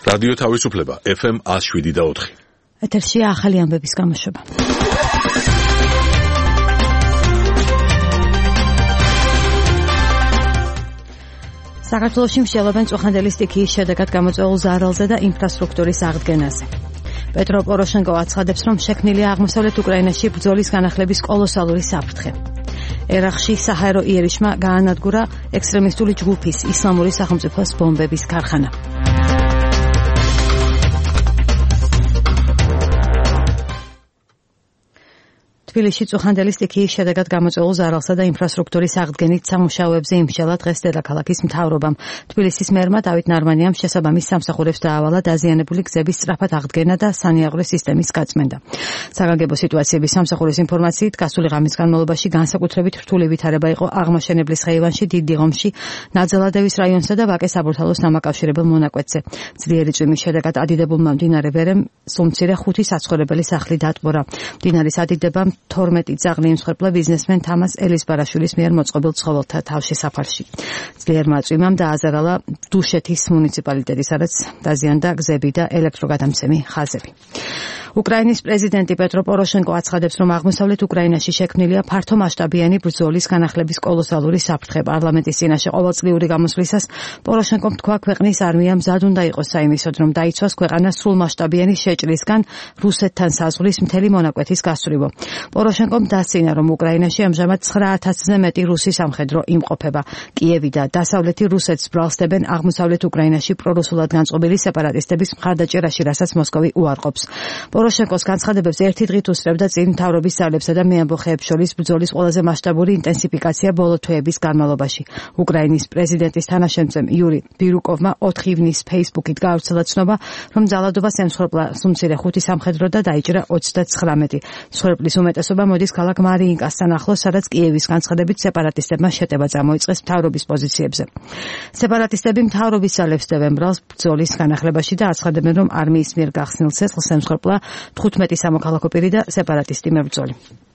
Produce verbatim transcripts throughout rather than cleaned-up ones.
რადიო თავისუფლება ეფ ემ one oh seven და four. ეთერშია ახალი ამბების გამოშვება. საქართველოში მსჯელობენ წუხანდელი სტიქიის შედეგად გამოწვეულ ზარალზე და ინფრასტრუქტურის აღდგენაზე. პეტრო პოროშენკო აცხადებს, რომ შექმნილია აღმოსავლეთ უკრაინაში ბრძოლის განახლების კოლოსალური საფრთხე. ერაყში საჰაერო იერიშმა გაანადგურა ექსტრემისტული ჯგუფის ისლამური სახელმწიფოს ბომბების ქარხანა. თბილისში წუხანდელი სტიქიის შედეგად გამოწვეულ ზარალსა და ინფრასტრუქტურის აღდგენით სამუშაოებზე იმსჯელა დღეს დედაქალაქის მთავრობამ. თბილისის მერმა დავით ნარმანიამ შესაბამის სამსახურებს დაავალა დაზიანებული გზების სწრაფად აღდგენა და სანიაღვრე სისტემის გაწმენდა. საგანგებო სიტუაციების სამსახურის ინფორმაციით, გასული ღამის განმავლობაში განსაკუთრებით რთული ვითარება იყო აღმაშენებლის ხეივანში, დიდ დიღომში, ნაძალადევის რაიონსა და ვაკეს საბურთალოს დამაკავშირებელ მონაკვეთზე. ძლიერი წვიმის შედეგად ადიდებულმა მდინარე ვერემ სულმცირე ხუთი საცხოვრებელი სახლი დატბორა. მდინარის ადიდება თორმეტი ძაღლი იმსხვერპლა ბიზნესმენ თამას ელისბარაშვილის მიერ მოწყობილ ცხოველთა თავშესაფარში. ძლიერმა წვიმამ დააზარალა დუშეთის მუნიციპალიტეტი, სადაც დაზიანდა გზები და ელექტროგადამცემი ხაზები. უკრაინის პრეზიდენტი პეტრო პოროშენკო აცხადებს, რომ აღმოსავლეთ უკრაინაში შექმნილია ფართომასშტაბიანი ბრძოლის განახლების კოლოსალური საფრთხე. პარლამენტის წინაშე ყოველწლიური გამოსვლისას პოროშენკომ თქვა, ქვეყნის არმია მზად უნდა იყოს საიმისოდ, რომ დაიცვას ქვეყანა სრულმასშტაბიანი შეჭრისგან რუსეთთან საზღვრის მთელი მონაკვეთის გასწვრივ. პოროშენკომ დასცინა, რომ უკრაინაში ამჟამად ცხრა ათასზე მეტი რუსი სამხედრო იმყოფება. კიევი და დასავლეთი რუსეთს ბრალსდებენ აღმოსავლეთ უკრაინაში პრორუსულად განწყობილი სეპარატისტების მხარდაჭერაში, რასაც მოსკოვი უარყოფს. პოროშენკოს განცხადებებს ერთი დღით უსწრებდა წინ მთავრობის ძალებსა და მეამბოხეებს შორის ბრძოლის ყველაზე მასშტაბური ინტენსიფიკაცია ბოლო თვეების განმავლობაში. უკრაინის პრეზიდენტის თანაშემწემ იური ბირუკოვმა ოთხ ივნისს ფეისბუქით გაავრცელა ცნობა, რომ ძალადობას ემსხვერპლა სულმცირე ხუთი სამხედრო და დაიჭრა ოცდაცხრამეტი. მსხვერპლის უმეტესობა მოდის ქალაქ მარიინკასთან ახლოს, სადაც კიევის განცხადებით სეპარატისტებმა შეტევა წამოიწყეს მთავრობის პოზიციებზე. სეპარატისტები მთავრობის ძალებს დებენ ბრალს ბრძოლის განახლებაში და აცხადებენ, რომ არმიის მიერ გახსნილ ცეცხლს ემსხვერპლა თხუთმეტი სამოქალაქო პირი და სეპარატისტი მებრძოლი.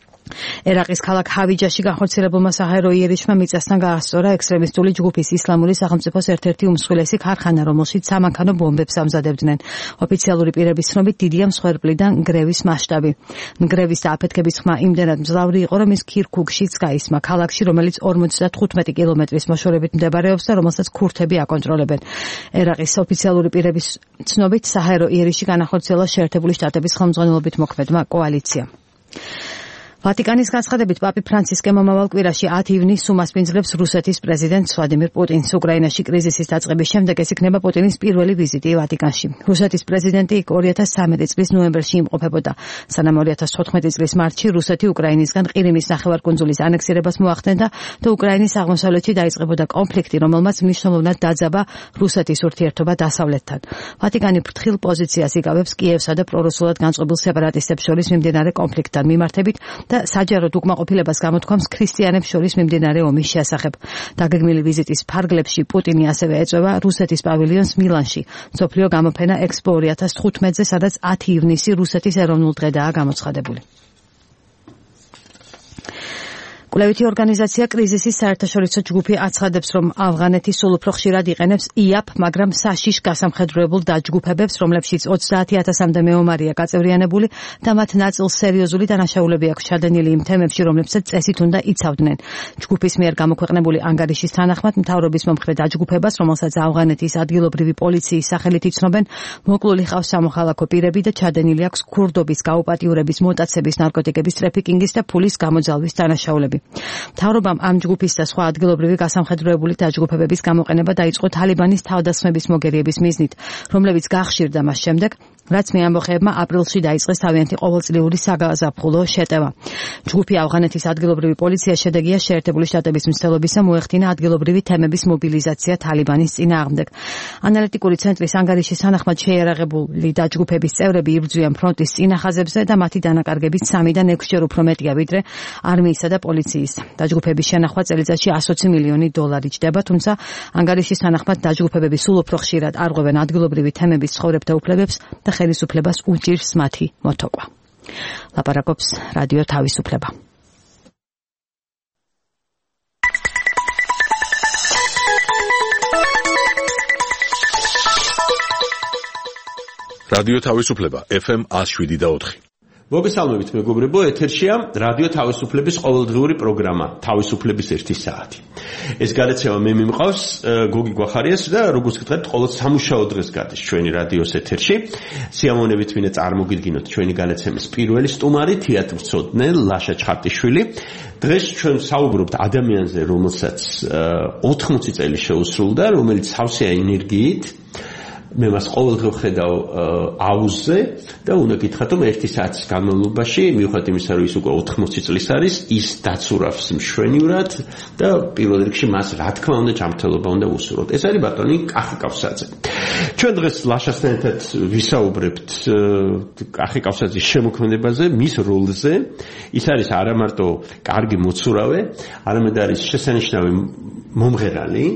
ერაყის ქალაქ ჰავიჯაში განხორციელებულმა საჰაერო იერიშმა მიწასთან გაასწორა ექსტრემისტული ჯგუფის ისლამური სახელმწიფოს ერთ-ერთი უმსხვილესი ქარხანა, რომელშიც სამანქანო ბომბებს ამზადებდნენ. ოფიციალური პირების ცნობით დიდია მსხვერპლიდან ნგრევის მასშტაბი. ნგრევის და აფეთქების ხმა იმდენად მძლავრი იყო, რომ ის ქირქუგშიც გაისმა, ქალაქში, რომელიც ორმოცდათხუთმეტი კილომეტრის მოშორებით მდებარეობს და რომელსაც ქურთები აკონტროლებენ. ერაყის ოფიციალური პირების ცნობით საჰაერო იერიში განახორციელა შეერთებული შტატების ხელმძღვანელობით მოქმედმა კოალიციამ. ვატიკანის განცხადებით პაპი ფრანცისკე მომავალ კვირაში ათი ივნისს უმასპინძლებს რუსეთის პრეზიდენტ ვლადიმირ პუტინს. უკრაინაში კრიზისის დაწყების შემდეგ ეს იქნება პუტინის პირველი ვიზიტი ვატიკანში. რუსეთის პრეზიდენტი ორი ათას ცხრამეტი წლის ნოემბერში იმყოფებოდა. სანამ ორი ათას თხუთმეტი წლის მარტში რუსეთი უკრაინისგან ყირიმის ნახევარკუნძულის ანექსირებას მოახდენდა და უკრაინის აღმოსავლეთში დაიწყებოდა კონფლიქტი, რომელმაც მნიშვნელოვნად დაძაბა რუსეთის ურთიერთობა დასავლეთთან. ვატიკანი ფრთხილ პოზიციას იკავებს კიევსა და პრორუსულად განწყობილ სეპარატისტებს შორის მიმდინარე კონფლიქტთან მიმართებით და საჯაროდ უკმაყოფილებას გამოთქვამს ქრისტიანებს შორის მიმდინარე ომის შესახებ. დაგეგმილი ვიზიტის ფარგლებში პუტინი ასევე ეწევა რუსეთის პავილიონს მილანში, მსოფლიო გამოფენა ექსპო ორი ათას თხუთმეტზე, სადაც ათი ივნისი რუსეთის ეროვნულ დღედაა გამოცხადებული. კვლევითი ორგანიზაცია კრიზისის საერთაშორისო ჯგუფი აცხადებს, რომ ავღანეთი სულ უფრო ხშირად იყენებს იაპ, მაგრამ საშიშ გასამხედროებულ დაჯგუფებებს, რომლებშიც ოცდაათი ათასამდე მეომარია გაწევრიანებული და მათ ნაწილს სერიოზული დანაშაულები აქვს ჩადენილი იმ თემებში, რომლებსაც წესით უნდა იცავდნენ. ჯგუფის მიერ გამოქვეყნებული ანგარიშის თანახმად მთავრობის მომხრე დაჯგუფებას, რომელსაც ავღანეთის ადგილობრივი პოლიციის სახელით იცნობენ, მოკლული ხავს სამოქალაქო პირები და ჩადენილი აქვს ქურდობის გაუპატიურების, მოტაცების, ნარკოტიკების ტრაფიკინგის და ფულის გამოძალვის დანაშაულები. მთავრობამ ამ ჯგუფის და სხვა ადგილობრივი გასამხედროებული დაჯგუფებების გამოყენება დაიწყო თალიბანის თავდასხმების მოგერიების მიზნით, რომლებიც გახშირდა მას შემდეგ, რაც მეამბოხეებმა აპრილში დაიწყეს თავიანთი ყოველწლიური საგაზაფხულო შეტევა. ჯგუფი ავღანეთის ადგილობრივი პოლიცია შედეგია შეერთებული შტატების მცდელობისა მოეხდინა ადგილობრივი თემების მობილიზაცია თალიბანის წინააღმდეგ. ანალიტიკური ცენტრის ანგარიშის თანახმად შეიარაღებული დაჯგუფების წევრები იბრძვიან ფრონტის წინახაზებზე და მათი დანაკარგებით სამიდან ექვსჯერ უფრო მეტია ვიდრე არმიისა და პოლიციის. დაჯგუფების შენახვა წელიწადში ასოცი მილიონი დოლარი ჯდება, თუმცა ანგარიშის თანახმად დაჯგუფებები სულ უფრო ხშირად არღვევენ ადგილობრივი თემების ცხოვრებთა უფლებებს და ხელისუფლებას უჭირს მათი მოთოკვა. ლაპარაკობს რადიო თავისუფლება. რადიო თავისუფლება ეფ ემ one oh seven point four. მოგესალმებით მეგობრებო, ეთერშია რადიო თავისუფლების ყოველდღიური პროგრამა თავისუფლების ერთი საათი. ეს გადაცემა მე მიმყავს გოგი გვახარიას და როგორც გითხარით, ყოველ სამუშაო დღეს გადის ჩვენი რადიოს ეთერში. სიამოვნებით მინდა წარმოგიდგინოთ ჩვენი გადაცემის პირველი სტუმარი, თეატრმცოდნე ლაშა ჩხარტიშვილი. დღეს ჩვენ საუბრობთ ადამიანზე, რომელსაც ოთხმოცი წელი შეუსრულდა, რომელიც სავსეა ენერგიით. მე მას ყოველდღე ვხედავ აუზზე და უნდა გითხრათ, რომ ერთი საათის განმავლობაში, მიუხედავად იმისა, რომ ის უკვე ოთხმოცი წლის არის, ის დაცურავს მშვენივრად და პირველ რიგში მას რა თქმა უნდა ჯანმრთელობა უნდა უსურვოთ. ეს არის ბატონი კახი კავსაძე. ჩვენ დღეს ლაშასთან ერთად ვისაუბრებთ კახი კავსაძის შემოქმედებაზე, მის როლზე. ის არის არა მარტო კარგი მოცურავე, არამედ არის შესანიშნავი მომღერალი.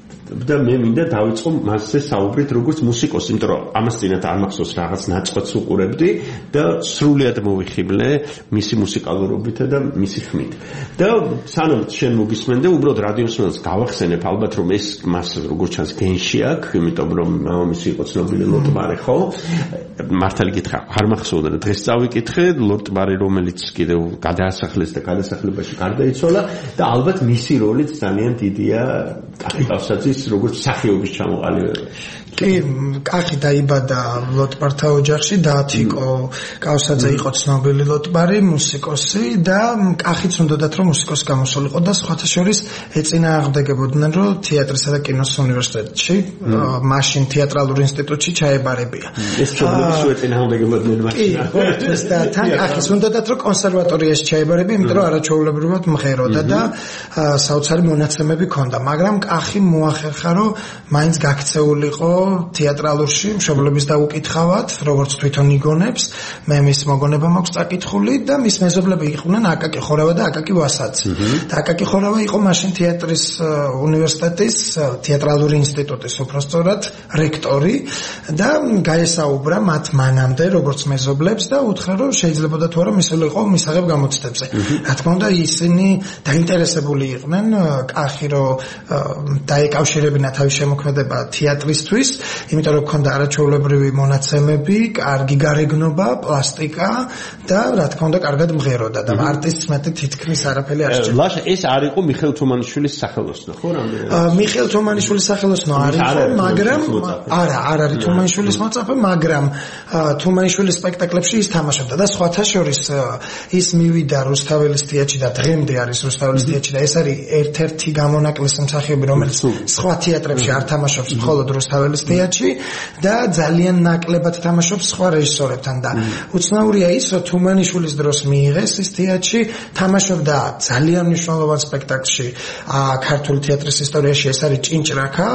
და მე მინდა დავიწყო მასზე საუბრით როგორც მუსიკოსი, იმიტომ რომ ამას წინათ არ მახსოვს რაღაც ნაწყვეტს უყურებდი და სრულიად მოვიხიბლე მისი მუსიკალურობით და მისი ხმით. და სანამ შენ მოგისმენდე, უბრალოდ რადიო მსმენელს გავახსენებ ალბათ, რომ ეს მას როგორც ჩანს გენში აქვს, იმიტომ რომ მამამისი იყო ცნობილი ლორდ ბარი, ხო? მართალი გითხრა, არ მახსოვდა და დღეს წავიკითხე ლორდ ბარი, რომელიც კიდევ გადაასახლეს და გადასახლებაში გარდაიცვალა და ალბათ მისი როლიც ძალიან დიდია კახი კავსაძის როგორც მსახიობის ჩამოყალიბებაში. კი, კახი დაიბადა ლოტბართა ოჯახში, დაათიკო კავსაძე იყო ცნობილი ლოტბარი, მუსიკოსი და კახიც უნდათ რომ მუსიკოსი გამოსულიყო და სხვათა შორის ეწინააღმდეგებოდნენ, რომ თეატრისა და კინოს უნივერსიტეტში, მაშინ თეატრალურ ინსტიტუტში ჩაებარებია. ეს ჩვენებს უეწინააღმდეგებოდნენ მაშინ. კი, ეს და თან კახის უნდათ რომ კონსერვატორიაში ჩაებარებია, იმიტომ რომ არაჩვეულებრივად მღეროდა და საოცარი მონაცემები ჰქონდა, მაგრამ კახი მოახერხა, რომ მაინც გაქცეულიყო თეატრალურში მშობლების დაუკითხავად, როგორც თვითონ იგონებს, მე მის მოგონება მაქვს წაკითხული და მის მეზობლები იყვნენ აკაკი ხორავა და აკაკი ვასაძე. და აკაკი ხორავა იყო მაშინ თეატრის უნივერსიტეტის თეატრალური ინსტიტუტის უпростоრად რექტორი და გაესაუბრა მათ მანამდე როგორც მეზობლებს და უთხრა, რომ შეიძლებოდა თუ არა მისულიყო მისაღებ გამოცდებზე. რა თქმა უნდა, ისინი დაინტერესებული იყვნენ კახი, რომ დაეკავშირებინა თავის შემოქმედება თეატრისთვის, იმიტომ რომ ქონდა არაჩვეულებრივი მონაცემები, კარგი გარეგნობა, პლასტიკა და რა თქმა უნდა კარგად მღეროდა და არტისტს მეტი თითქმის არაფერი არ სჭირდა. ლაშა, ეს არ იყო მიხეილ თუმანიშვილის სახელოსნო, ხო რამდენად? მიხეილ თუმანიშვილის სახელოსნო არ იყო, მაგრამ არა, არ არის თუმანიშვილის მოწაფე, მაგრამ თუმანიშვილის სპექტაკლებში ის თამაშობდა და სხვათა შორის ის მივიდა რუსთაველის თეატრში და დღემდე არის რუსთაველის თეატრში და ეს არის ერთ-ერთი გამონაკლისი მსახიობი, რომელიც სხვა თეატრებში არ თამაშობს, მხოლოდ რუსთაველის თეატრში და ძალიან ნაკლებად თამაშობს სხვა რეჟისორებთან და უცნაურია ის, რომ თუმანიშვილის დროს მიიღეს ის თეატრში, თამაშობდა ძალიან მნიშვნელოვან სპექტაკლში ქართული თეატრის ისტორიაში, ეს არის ჭინჭრაკა,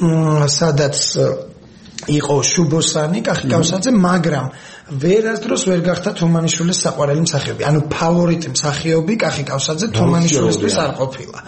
სადაც იყო შუბოსანი, კახი კავსაძე, მაგრამ ვერასდროს ვერ გახდა თუმანიშვილის საყვარელი მსახიობი. ანუ ფავორიტი მსახიობი კახი კავსაძე თუმანიშვილისთვის არ ყოფილა.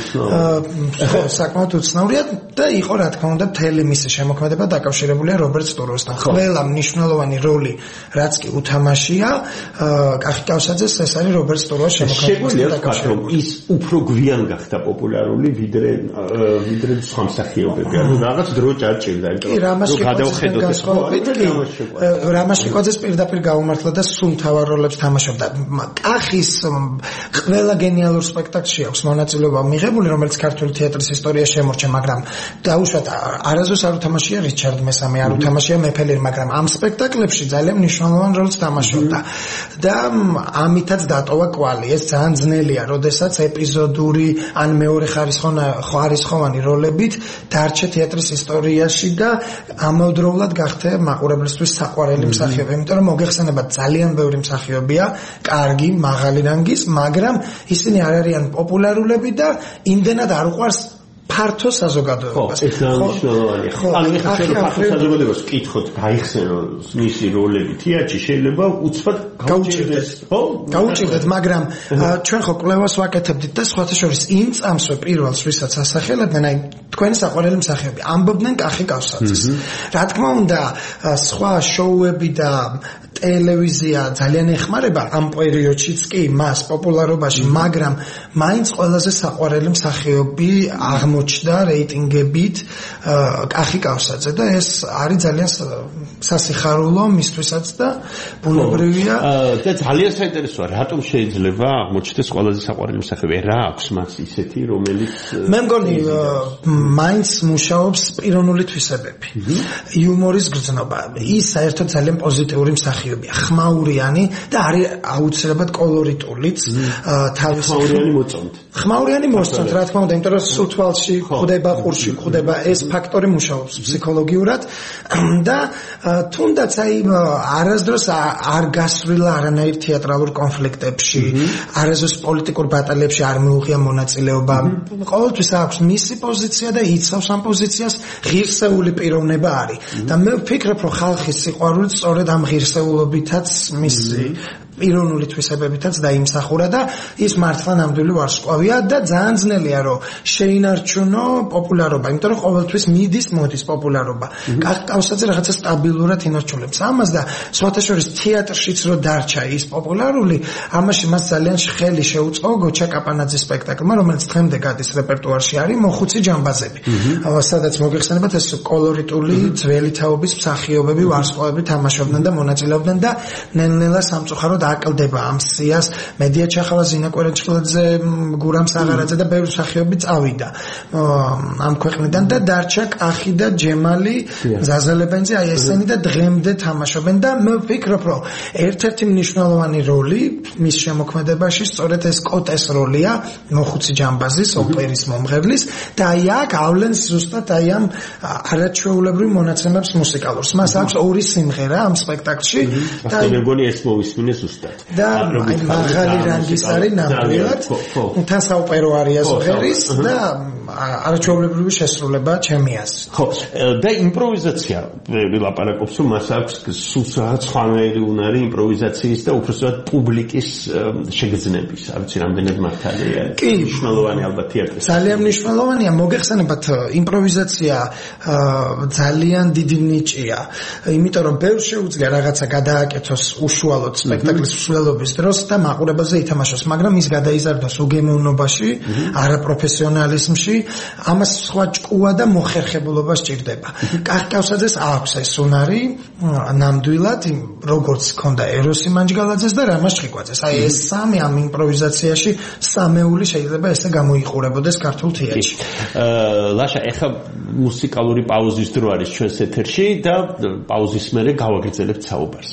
ხო, საკმაოდ უცნაურია და იყო რა თქმა უნდა მთელი მისი შემოქმედება დაკავშირებულია რობერტ სტუროსთან. ყველა მნიშვნელოვანი როლი, რაც კი უთამაშია კახი კავსაძეს, ეს არის რობერტ სტუროს შემოქმედება დაკავშირებული. ის უფრო გვიან გახდა პოპულარული ვიდრე ვიდრე სხვა მსახიობები. ანუ რაღაც დრო ჭარჭირდა, იმიტომ რომ გადავხედოთ ეს რამაშიკოძე ეს პირდაპირ გაუმართლა და სულ მთავარ როლებს თამაშობდა. კახის ყველა გენიალურ სპექტაკლში აქვს მონაწილეობა მიღებული, რომელიც ქართული თეატრის ისტორიაში შემორჩა, მაგრამ დაუშვათ არასდროს არ უთამაშია რიჩარდ მესამე, არ უთამაშია მეფელიერი, მაგრამ ამ სპექტაკლებში ძალიან მნიშვნელოვან როლს თამაშობდა. და ამითაც დატოვა კვალი. ეს ძალიან ძნელია, როდესაც ეპიზოდური ან მეორე ხარისხოვანი როლებით დარჩა თეატრის ისტორიაში და ამავდროულად გახდა მაყურებლისთვის საყვარელი მსახიობი. იმიტომ რომ მოგეხსენებათ ძალიან ბევრი მსახიობია, კარგი, მაღალი რანგის, მაგრამ ისინი არ არიან პოპულარულები და იმდენად არ უყვარს ფართო საზოგადოებას. ხო, ეს მნიშვნელოვანია. ანუ ეხლა შეიძლება ფართო საზოგადოებას ვკითხოთ, გაიხსენო მისი როლები თეატრში, შეიძლება უცბად გაუჭირდეს. ხო, გაუჭირდეთ, მაგრამ ჩვენ ხო კვლევას ვაკეთებდით და სხვათა შორის იმ წამსვე პირველს, ვისაც ასახელებდნენ, აი თქვენი საყვარელი მსახიობი, ამბობდნენ კახი კავსაძეს. რა თქმა უნდა, სხვა შოუები და ტელევიზია ძალიან ეხმარება ამ პერიოდშიც კი მას პოპულარობაში, მაგრამ მაინც ყველაზე საყვარელი მსახიობი აღმოჩნდა რეიტინგებით კახი კავსაძე და ეს არის ძალიან სასიხარულო მისთვისაც და ბუნებრივია. და ძალიან საინტერესოა, რატომ შეიძლება აღმოჩნდეს ყველაზე საყვარელი მსახიობი? რა აქვს მას ისეთი, რომელიც მე მგონი მაინც მუშაობს პიროვნული თვისებები. იუმორის გრძნობა. ის საერთოდ ძალიან პოზიტიური მსახიობია, ხმაურიანი და არის აუცილებლად კოლორიტულიც, თავის ხმაურიანი მოწონთ. ხმაურიანი მოსწონთ, რა თქმა უნდა, იმიტომ რომ სუთვალში ხვდება, ყურში ხვდება, ეს ფაქტორი მუშაობს ფსიქოლოგიურად და თუნდაც აი არასდროს არ გასვლილა არანაირ თეატრალურ კონფლიქტებში, არასდროს პოლიტიკურ ბატალიებში არ მიუღია მონაწილეობა. ყოველთვის აქვს მისი პოზიცია და იცავს ამ პოზიციას, ღირსეული პიროვნება არის. და მე ვფიქრობ, რომ ხალხის სიყვარული სწორედ ამ ღირსეულობითაც მისი პიროვნული თვისებებითაც დაიმსახურა და ის მართლა ნამდვილი ვარსკვლავია და ძალიან ძნელია რომ შეინარჩუნო პოპულარობა, იმიტომ რომ ყოველთვის მიდის მოდის პოპულარობა. კავსაძე რაღაცა სტაბილურად ინარჩუნებს ამას და სხვათა შორის თეატრშიც რო დარჩა ის პოპულარული, ამაში მას ძალიან ხელი შეუწყო გოჩა კაპანაძის სპექტაკლმა, რომელიც დღემდე გადის რეპერტუარში, არის მოხუცი ჯამბაზები. სადაც მოგეხსენებათ ეს კოლორიტული ძველი თაობის მსახიობები ვარსკვლავები თამაშობდნენ და მონაწილეობდნენ და ნელ-ნელა სამწუხაროდ აკლდება ამ სიას. მედია ჩახავა, ზინა კვერენჭხლაძე, გურამ საღარაძე და ბევრი მსახიობი წავიდა ამ ქვეყნიდან და დარჩა კახი და ჯემალი ზაზალებენძე, აი ესენი და დღემდე თამაშობენ და მე ვფიქრობ, რომ ერთ-ერთი მნიშვნელოვანი როლი მის შემოქმედებაში სწორედ ეს კოტეს როლია, მოხუცი ჯამბაზის, ოპერის მომღერლის და აი აქ ავლენს ზუსტად აი ამ არაჩვეულებრივ მონაცემებს მუსიკალურს. მას აქვს ორი სიმღერა ამ სპექტაკლში და მე მგონი ეს მოვისმინე ზუსტად. და აი მაღალი რანგის არის ნამდვილად. თან საოპერო არიას ღერის და არაჩვეულებრივი შესრულება ჩემი აზრით. ხო, და იმპროვიზაცია ვილაპარაკობს, რომ მას აქვს სულ სხვანაირი უნარი იმპროვიზაციის და უბრალოდ პუბლიკის შეგრძნების. არ ვიცი რამდენად მართალია. კი, მნიშვნელოვანი ალბათ თეატრის. ძალიან მნიშვნელოვანია, მოგეხსენებათ, იმპროვიზაცია ძალიან დიდი ნიჭია, იმიტომ რომ ბევრს შეუძლია რაღაცა გადააკეთოს უშუალოდ სპექტაკლის მსვლელობის დროს და მაყურებელზე ითამაშოს, მაგრამ ის გადაიზარდოს უგემოვნობაში, არაპროფესიონალიზმში, ამას სხვა ჭკუა და მოხერხებულობა სჭირდება. კახი კავსაძეს აქვს ეს უნარი, ნამდვილად, როგორც ჰქონდა ეროსი მანჯგალაძეს და რამაზ ჩხიკვაძეს. აი ეს სამი ამ იმპროვიზაციაში სამეული შეიძლება ესე გამოიყურებოდეს ქართულ თეატრში. ლაშა, ეხა მუსიკალური პაუზის დრო არის ჩვენს ეთერში და პაუზის მერე გავაგრძელებთ საუბარს.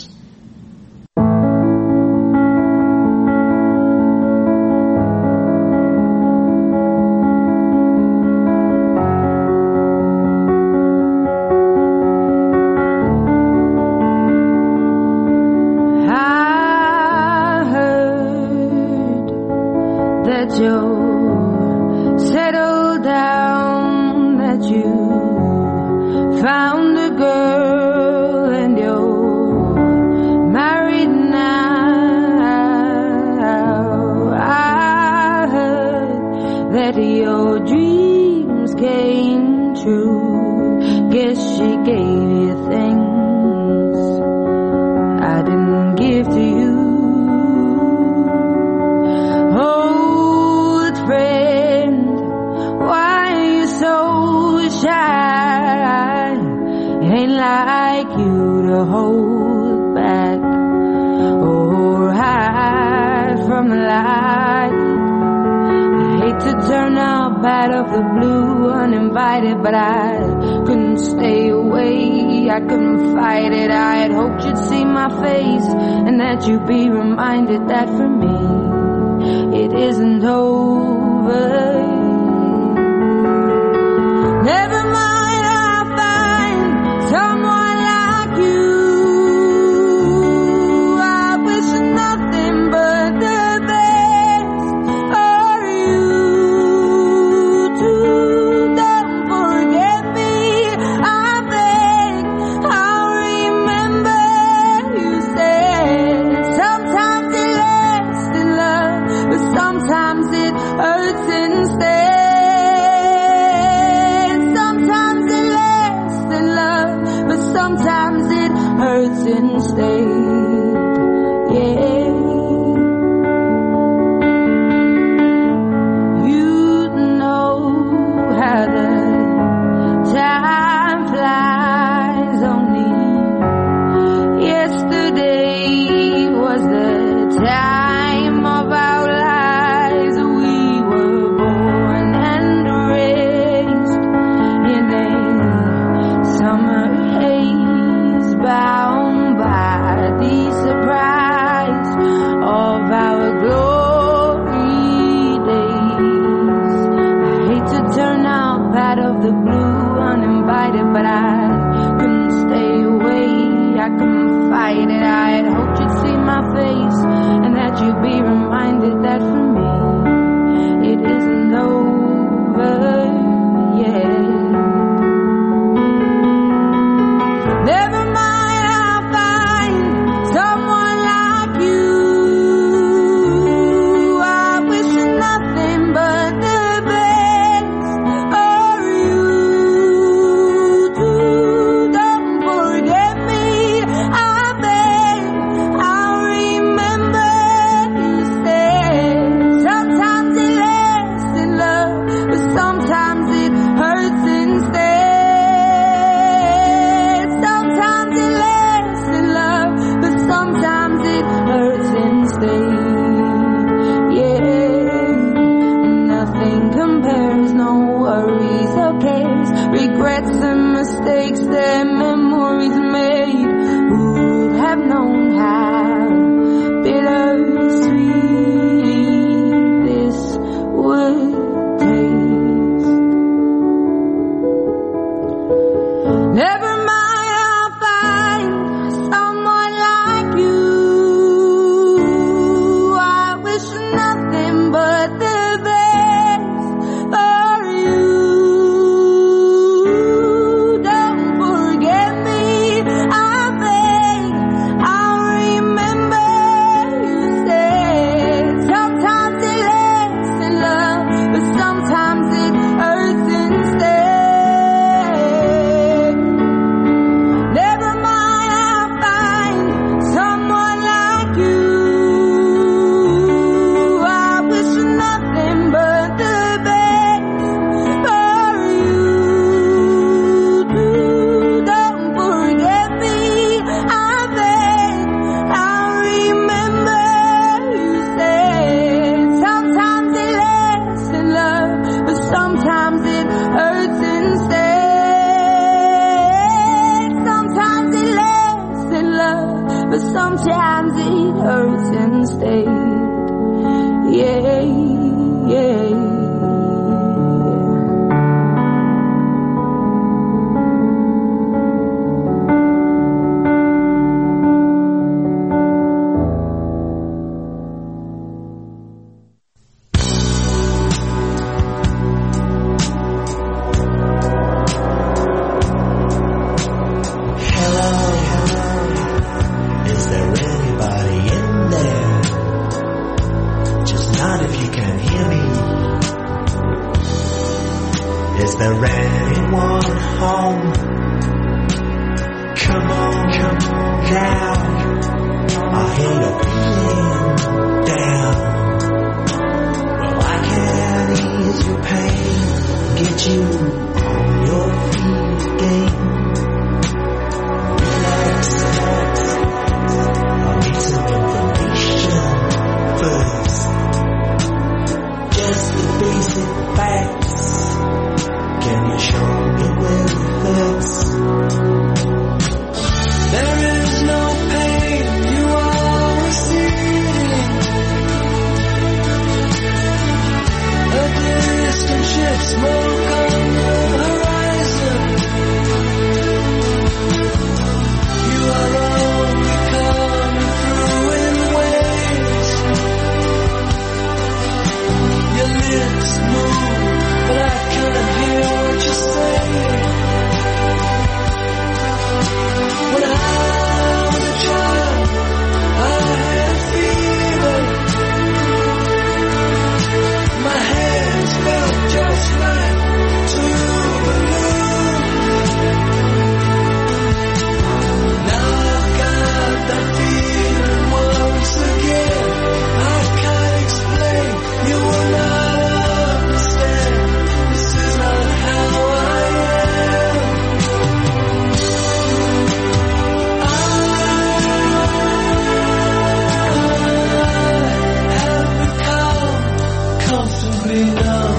You'd be reminded that for me it isn't over. Never mind, I'll find someone like you. I wish nothing but the best for you too. Don't forget me, I beg. I'll remember you said. Sometimes it lasts in love, but sometimes it hurts. mistakes their memories made, who would have known how bittersweet this would taste. Never mind, I'll find someone like you. I wish nothing but the best for you. Don't forget me, I beg. I'll remember you said sometimes it lasts in love, but sometimes it hurts instead. Never mind, I'll find someone like you. I wish nothing but the best for you. Don't forget me, I beg. I'll remember you said sometimes it lasts in love, but sometimes it hurts instead. Sometimes it lasts in love, but sometimes it hurts instead. Yeah, yeah. Hello, hello. Is there anybody in there? Just nod if you can hear me. Is there anyone home? Come on, come down. I hear you're feeling down. Well, I can ease your pain, get you on your feet again. Relax, relax. I need some information first. Just the basic facts. Can you show me where it hurts? There is no pain you are receiving. A distant ship smoke on the horizon. You are only coming through in waves. Your lips move, but I can't hear what you say. When I was a child, I had fever. My hands felt just like two balloons. Now I've got that feeling once again. I can't explain, you will not understand. This is not how I am. I have become comfortably numb.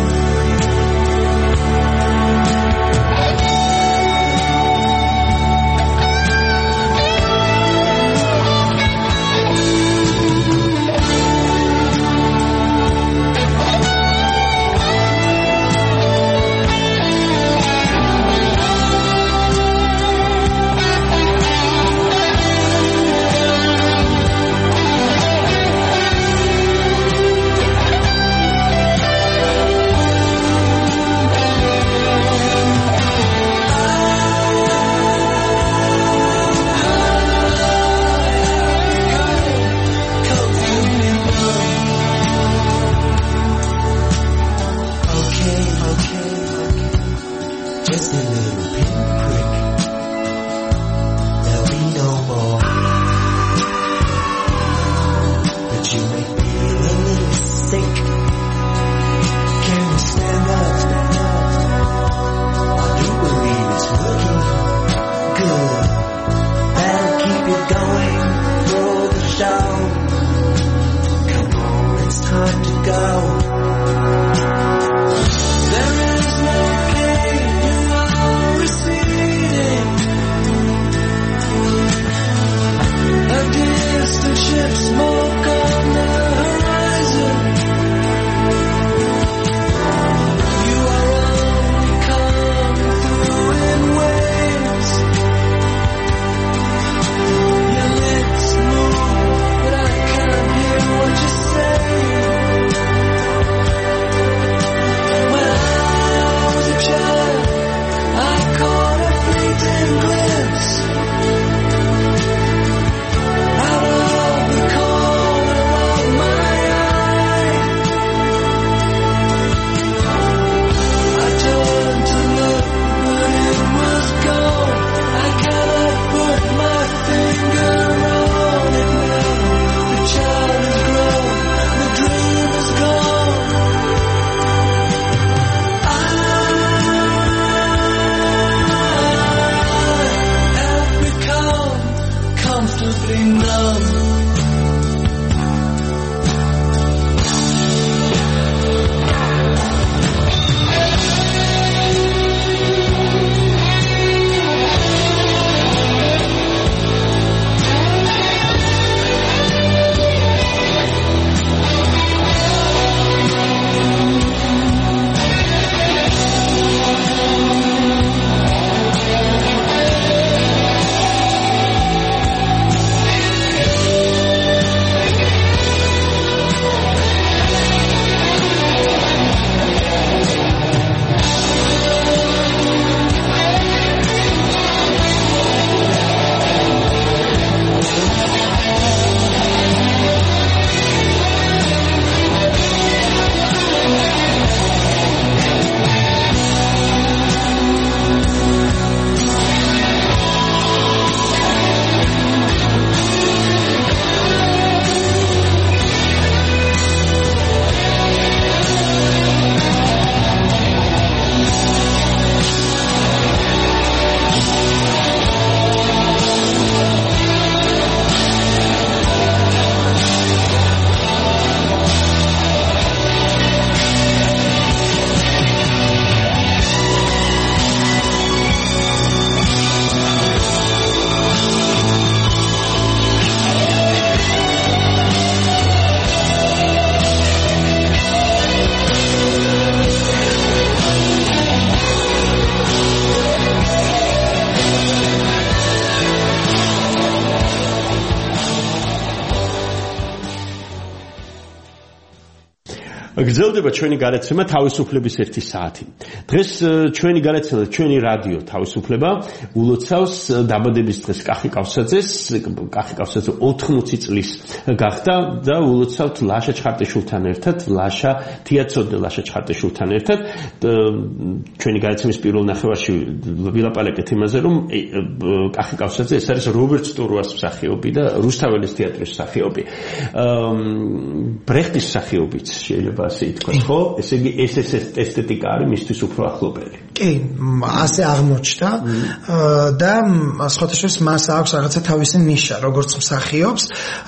Okay, okay, okay. Just a little pinprick. There'll be no more. But you make me feel a little sick. Can you stand up? Stand up. I do believe it's working good. That'll keep you going through the show. Come on, it's time to go. There is no pain you are გრძელდება ჩვენი გარეთ თავისუფლების ერთი საათი. დღეს ჩვენი გარეთ ჩვენი რადიო თავისუფლება ულოცავს დაბადების დღეს კახი კავსაძეს, კახი კავსაძე ოთხმოცი წლის გახდა და ულოცავთ ლაშა ჩხარტიშვილთან ერთად, ლაშა თეატროდნე ლაშა ჩხარტიშვილთან ერთად. ჩვენი გარეთმის პირველ ნახევარში ვილაპარაკეთ იმაზე, რომ კახი კავსაძე ეს არის რობერტ სტურუას მსახიობი და რუსთაველის თეატრის მსახიობი. ბრეხტის მსახიობიც შეიძლება ასე ითქვას, ხო? ესე იგი ეს ეს ესთეტიკა არის მისთვის უფრო ახლობელი. კი, ასე აღმოჩნდა და სხვათა შორის მას აქვს რაღაცა თავისი ნიშა, როგორც მსახიობს.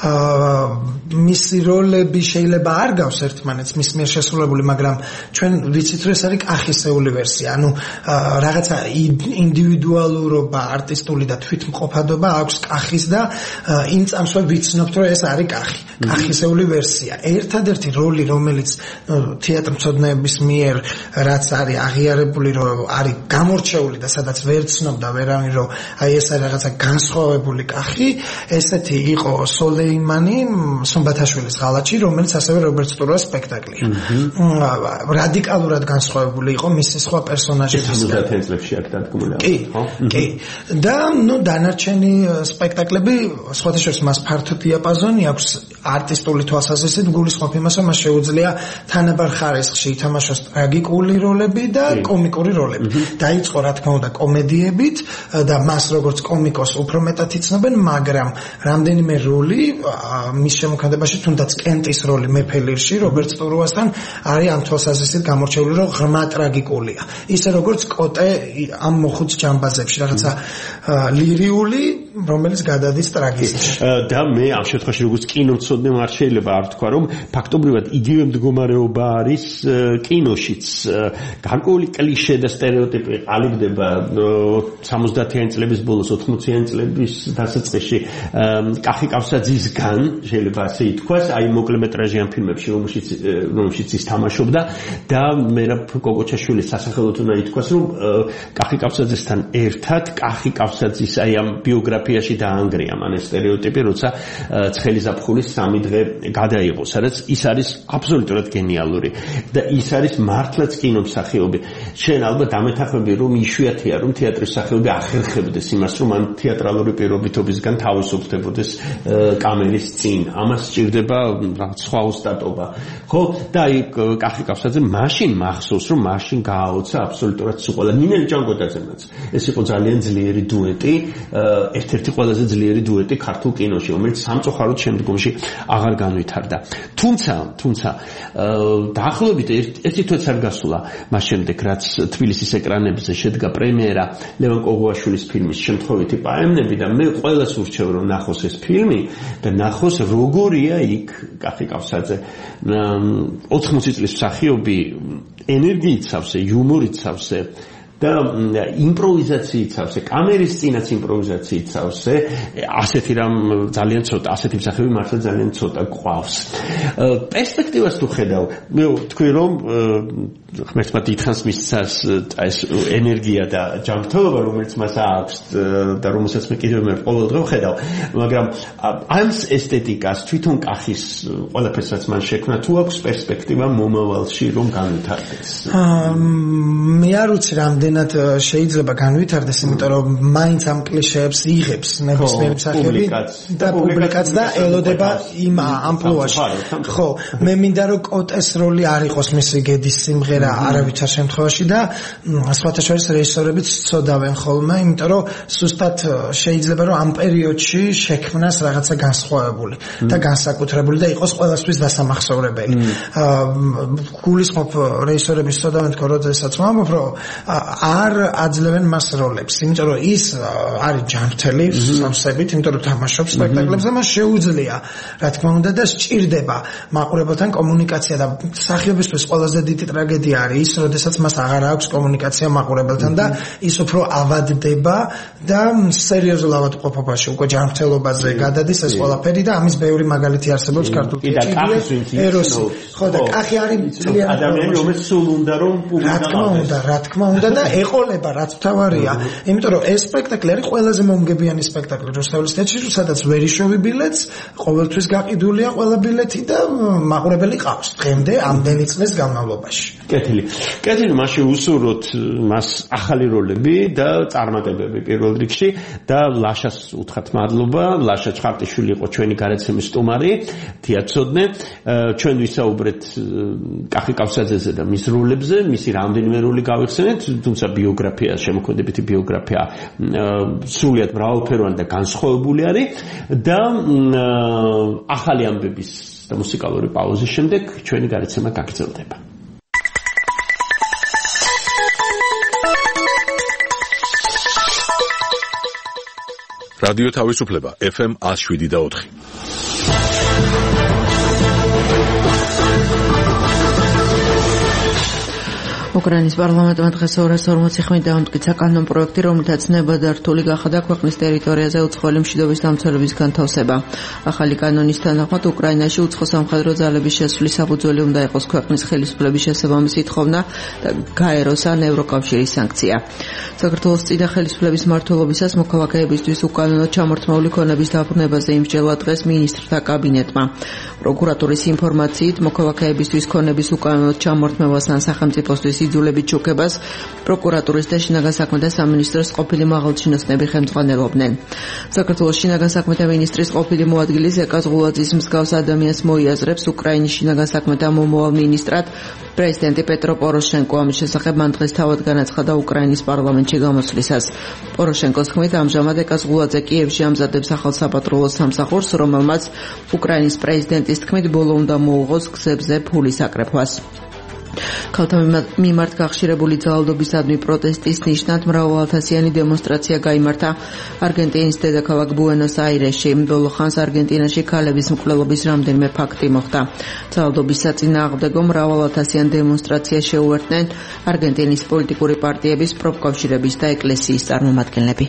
მისი როლები შეიძლება არ გავს ერთმანეთს მის მიერ შესრულებული, მაგრამ ჩვენ ვიცით, რომ ეს არის კახისეული ვერსია. ანუ რაღაცა ინდივიდუალურობა, არტისტული და თვითმყოფადობა აქვს კახის და იმ წამსვე ვიცნობთ, რომ ეს არის კახი. კახისეული ვერსია. ერთადერთი როლი, რომელიც თეატრმცოდნეების მიერ რაც არის აღიარებული, რომ არის გამორჩეული და სადაც ვერ ცნობდა ვერავინ, რომ აი ეს არის რაღაცა განსხვავებული კახი, ესეთი იყო სოლეიმანი სუმბათაშვილის ღალატში, რომელიც ასევე რობერტ სტურუას სპექტაკლია. რადიკალურად განსხვავებული იყო მისი სხვა პერსონაჟებისგან. წლებში აქ დადგმული. კი, კი. და ნუ დანარჩენი სპექტაკლები სხვათა შორის მას ფართო დიაპაზონი აქვს არტისტული თვალსაზრისით, გულისხმობ იმას, რომ მას შეუძლია თანაბარ ხარისხში ითამაშოს ტრაგიკული როლები და კომიკური როლები. დაიწყო რა თქმა უნდა კომედიებით და მას როგორც კომიკოს უფრო მეტად იცნობენ, მაგრამ რამდენიმე როლი მის შემოქმედებაში, თუნდაც კენტის როლი მეფე ლირში რობერტ სტურუასთან არის ამ თვალსაზრისით გამორჩეული, რომ ღრმა ტრაგიკულია. ისე როგორც კოტე ამ მოხუც ჯამბაზებში, რაღაცა ლირიული, რომელიც გადადის ტრაგიზმში. და მე ამ შემთხვევაში როგორც კინომცოდნე არ შეიძლება არ თქვა, რომ ფაქტობრივად იგივე მდგომარეობა არის კინოშიც. გარკვეული კლიშე და სტერეოტიპი ყალიბდება სამოცდაათიანი წლების ბოლოს, ოთხმოციანი წლების დასაწყისში კახი კავსაძისგან, შეიძლება ასე ითქვას, აი მოკლემეტრაჟიან ფილმებში, რომელშიც რომელშიც ის თამაშობდა და მერაბ გოგოჩაშვილის სასახელოდ უნდა ითქვას, რომ კახი კავსაძესთან ერთად კახი კავსაძის აი ამ ბიოგრაფიაში დაანგრია მან ეს სტერეოტიპი, როცა ცხელი ზაფხულის სამი დღე გადაიღო, სადაც ის არის აბსოლუტურად გენიალური და ის არის მართლაც კინომსახიობი. შენ ალბათ დამეთანხმები, რომ იშვიათია, რომ თეატრის მსახიობი ახერხებდეს იმას, რომ ამ თეატრალური პირობითობისგან თავისუფლდებოდეს კამერის წინ. ამას სჭირდება რაღაც სხვა ოსტატობა. ხო? და აი კახი კავსაძე მაშინ მახსოვს, რომ მაშინ გააოცა აბსოლუტურად სუყოლა. ნინელი ჭანკოტაძემაც. ეს იყო ძალიან ძლიერი დუეტი, ერთ-ერთი ყველაზე ძლიერი დუეტი ქართულ კინოში, რომელიც სამწუხაროდ შემდგომში აღარ განვითარდა. თუმცა, თუმცა დაახლოებით ერთი თვეც არ გასულა მას შემდეგ, რაც თბილისის ეკრანებზე შედგა პრემიერა ლევან კოგუაშვილის ფილმის შემთხვევითი პაემნები და მე ყველას ურჩევ, რომ ნახოს ეს ფილმი და ნახოს როგორია იქ კახი კავსაძე. ოთხმოცი წლის მსახიობი ენერგიით სავსე, იუმორით სავსე და იმპროვიზაციით სავსე, კამერის წინაც იმპროვიზაციით სავსე, ასეთი რამ ძალიან ცოტა, ასეთი მსახიობი მართლა ძალიან ცოტა გვყავს. პერსპექტივას თუ ხედავ, მე ვთქვი, რომ ღმერთმა დიდხანს მისცას ეს ენერგია და ჯანმრთელობა, რომელიც მას აქვს და რომელსაც მე კიდევ მე ყოველდღე ვხედავ, მაგრამ ამ ესთეტიკას, თვითონ კახის ყველაფერს რაც მან შექმნა, თუ აქვს პერსპექტივა მომავალში რომ განვითარდეს? მე არ ვიცი რამდენად შეიძლება განვითარდეს, იმიტომ რომ მაინც ამ კლიშეებს იღებს ნებისმიერი მსახიობი და პუბლიკაც და ელოდება იმ ამპლუაში. ხო, მე მინდა რომ კოტეს როლი არ იყოს მისი გედის სიმღერა არავითარ შემთხვევაში და სხვათა შორის რეჟისორებიც ცოდავენ ხოლმე, იმიტომ რომ სუსტად შეიძლება რომ ამ პერიოდში შექმნას რაღაცა განსხვავებული და განსაკუთრებული და იყოს ყველასთვის დასამახსოვრებელი. გულისხმობ რეჟისორების ცოდავენ თქო, როდესაც ვამბობ, რომ არ აძლევენ მას როლებს, იმიტომ რომ ის არის ჯანმრთელი სამსებით, იმიტომ რომ თამაშობს სპექტაკლებს და მას შეუძლია, რა თქმა უნდა და სჭირდება მაყურებელთან კომუნიკაცია და მსახიობისთვის ყველაზე დიდი ტრაგედია მომენტი არის ის, როდესაც მას აღარ აქვს კომუნიკაცია მაყურებელთან და ის უფრო ავადდება და სერიოზულად ყოფობაში უკვე ჯანმრთელობაზე გადადის ეს ყველაფერი და ამის ბევრი მაგალითი არსებობს ქართულ თეატრში. ეროსი. ხო და კახი არის ძალიან ადამიანი, რომელიც სულ უნდა რომ რა თქმა უნდა, რა თქმა უნდა და ეყოლება რაც მთავარია. იმიტომ რომ ეს სპექტაკლი არის ყველაზე მომგებიანი სპექტაკლი რუსთაველის თეატრში, სადაც ვერ იშოვი ბილეთს, ყოველთვის გაყიდულია ყველა ბილეთი და მაყურებელი ყავს დღემდე ამდენი წლის განმავლობაში. კეთილი. კეთილი, მაშინ უსურვოთ მას ახალი როლები და წარმატებები პირველ რიგში და ლაშას უთხრათ მადლობა. ლაშა ჩხარტიშვილი იყო ჩვენი გარეთცემის სტუმარი, თეატროდნე. ჩვენ ვისაუბრეთ კახი კავსაძეზე და მის როლებზე, მისი რამდენიმე როლი გავიხსენეთ, თუმცა ბიოგრაფია, შემოქმედებითი ბიოგრაფია სრულიად მრავალფეროვანი და განსხვავებული არის და ახალი ამბების და მუსიკალური პაუზის შემდეგ ჩვენი გარეთცემა გაგრძელდება. რადიო თავისუფლება ეფ ემ one oh seven და four. უკრაინის პარლამენტმა დღეს ორას ორმოცი ხმით დაამტკიცა კანონ პროექტი, რომელთაც ნება და რთული გახადა ქვეყნის ტერიტორიაზე უცხოელი მშვიდობის დამცველების განთავსება. ახალი კანონის თანახმად უკრაინაში უცხო სამხედრო ძალების შესვლის საფუძველი უნდა იყოს ქვეყნის ხელისუფლების შესაბამისი თხოვნა და გაეროს ან ევროკავშირის სანქცია. საქართველოს წინა ხელისუფლების მმართველობისას მოქალაქეებისთვის უკანონოდ ჩამორთმეული ქონების დაბრუნებაზე იმსჯელა დღეს მინისტრთა კაბინეტმა. პროკურატურის ინფორმაციით მოქალაქეებისთვის ქონების უკანონოდ ჩამორთმევას ან სახელმწიფოსთვის იძულებით ჩუქებას პროკურატურის და შინაგან საქმეთა სამინისტროს ყოფილი მაღალჩინოსნები ხელმძღვანელობდნენ. საქართველოს შინაგან საქმეთა მინისტრის ყოფილი მოადგილე ზეკა ზღულაძის მსგავს ადამიანს მოიაზრებს უკრაინის შინაგან საქმეთა მომავალ მინისტრად პრეზიდენტი პეტრო პოროშენკო. ამის შესახებ მან დღეს თავად განაცხადა უკრაინის პარლამენტში გამოსვლისას. პოროშენკოს თქმით, ამჟამად ეკა ზღულაძე კიევში ამზადებს ახალ საპატრულო სამსახურს, რომელმაც უკრაინის პრეზიდენტის თქმით ბოლო უნდა მოუღოს გზებზე ფულის აკრეფვას. ქალთა მიმართ გახშირებული ძალადობისადმი პროტესტის ნიშნად მრავალათასიანი დემონსტრაცია გაიმართა არგენტინის დედაქალაქ ბუენოს-აირესში. ბოლო ხანს არგენტინაში ქალების მკვლელობის რამდენიმე ფაქტი მოხდა. ძალადობის საწინააღმდეგო მრავალათასიან დემონსტრაციას შეუერთდნენ არგენტინის პოლიტიკური პარტიების, პროფკავშირების და ეკლესიის წარმომადგენლები.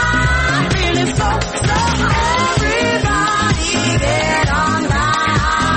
Everybody get on right.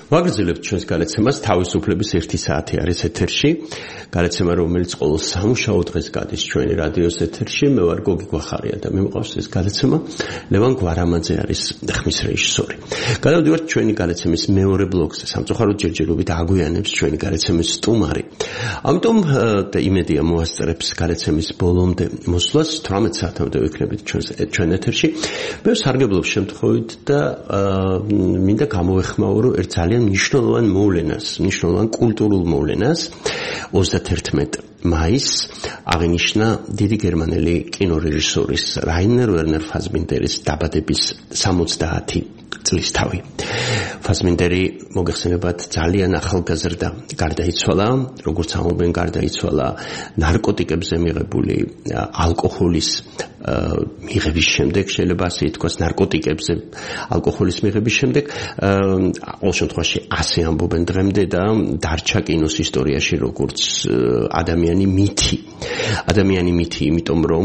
ვაგრძელებთ ჩვენს გადაცემას თავისუფლების ერთი საათი არის ეთერში. გადაცემა რომელიც ყოველ სამუშაო დღეს გადის ჩვენი რადიოს ეთერში. მე ვარ გოგი გვახარია და მე მყავს ეს გადაცემა. ლევან გვარამაძე არის ხმის რეჟისორი. გადავდივართ ჩვენი გადაცემის მეორე ბლოკზე. სამწუხაროდ ჯერჯერობით აგვიანებს ჩვენი გადაცემის სტუმარი. ამიტომ და იმედია მოასწრებს გადაცემის ბოლომდე მოსვლას თვრამეტ საათამდე ვიქნებით ჩვენ ეთერში. მე სარგებლობ შემთხვევით და მინდა გამოვეხმაურო ერთ ძალიან მნიშვნელოვან მოვლენას, მნიშვნელოვან კულტურულ მოვლენას. ოცდაერთმეტი მაისს აღინიშნა დიდი გერმანელი კინორეჟისორის რაინერ ვერნერ ფასბინდერის დაბადების სამოცდაათი წლისთავი. ფასბინდერი მოგეხსენებათ ძალიან ახალგაზრდა გარდაიცვალა, როგორც ამობენ გარდაიცვალა ნარკოტიკებზე მიღებული ალკოჰოლის მიღების შემდეგ, შეიძლება ასე ითქვას, ნარკოტიკებზე ალკოჰოლის მიღების შემდეგ, ყოველ შემთხვევაში ასე ამბობენ დღემდე და დარჩა კინოს ისტორიაში როგორც ადამიანი მითი. ადამიანი მითი, იმიტომ რომ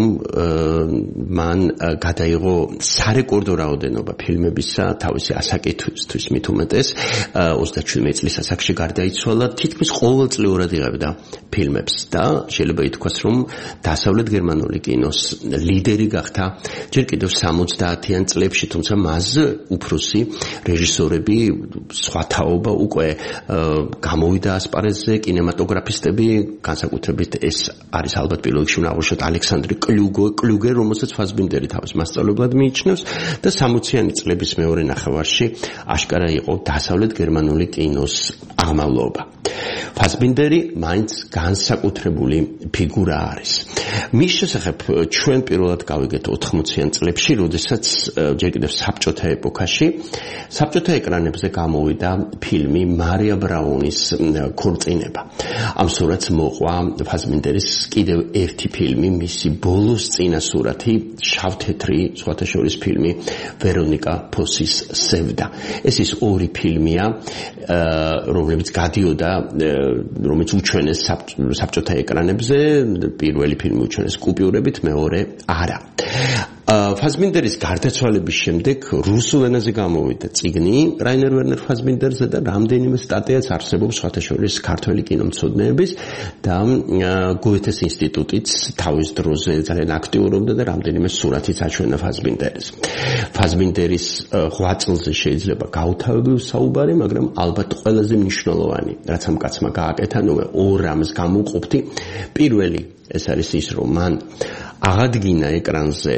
მან გადაიღო სარეკორდო რაოდენობა ფილმებისა თავისი ასაკისთვის მით უმეტეს ოცდაჩვიდმეტი წლის ასაკში გარდაიცვალა, თითქმის ყოველწლიურად იღებდა ფილმებს და შეიძლება ითქვას, რომ დასავლეთ გერმანული კინოს ლიდერი გახდა ჯერ კიდევ სამოცდაათიან წლებში, თუმცა მასზე უფროსი რეჟისორები, სხვა თაობა უკვე გამოვიდა ასპარეზზე, კინემატოგრაფისტები, განსაკუთრებით ეს არის ალბათ პირველ რიგში უნდა აღნიშნოთ ალექსანდრე კლუგერ, რომელსაც ფასბინდერი თავის მასწავლებლად მიიჩნევს და სამოციანი წლების მეორე ნახევარში აშკარა იყო დასავლეთ გერმანული კინოს აღმავლობა. ფასბინდერი მაინც განსაკუთრებული ფიგურა არის. მის შესახებ ჩვენ პირველად გავიგეთ ოთხმოციან წლებში, როდესაც ჯერ კიდევ საბჭოთა ეპოქაში საბჭოთა ეკრანებზე გამოვიდა ფილმი მარია ბრაუნის ქორწინება. ამ სურათს მოყვა ფასბინდერის კიდევ ერთი ფილმი, მისი ბოლოს წინა სურათი, შავ-თეთრი, სხვათა შორის ფილმი ვერონიკა ფოსის სევდა. ეს ის ორი ფილმია, რომლებიც გადიოდა, რომელიც უჩვენეს საბჭოთა ეკრანებზე, პირველი ფილმი უჩვენეს კუპიურებით, მეორე არა. ფასბინდერის გარდაცვალების შემდეგ რუსულ ენაზე გამოვიდა წიგნი რაინერ ვერნერ ფასბინდერზე და რამდენიმე სტატიაც არსებობს სხვათა შორის ქართველი კინომცოდნეების და გოეთეს ინსტიტუტიც თავის დროზე ძალიან აქტიურობდა და რამდენიმე სურათიც აჩვენა ფასბინდერის. ფასბინდერის ღვა წელზე შეიძლება გაუთავებელ საუბარი, მაგრამ ალბათ ყველაზე მნიშვნელოვანი, რაც ამ კაცმა გააკეთა, ნუ ორ რამს გამოვყოფთი. პირველი ეს არის ის, რომ მან აღადგინა ეკრანზე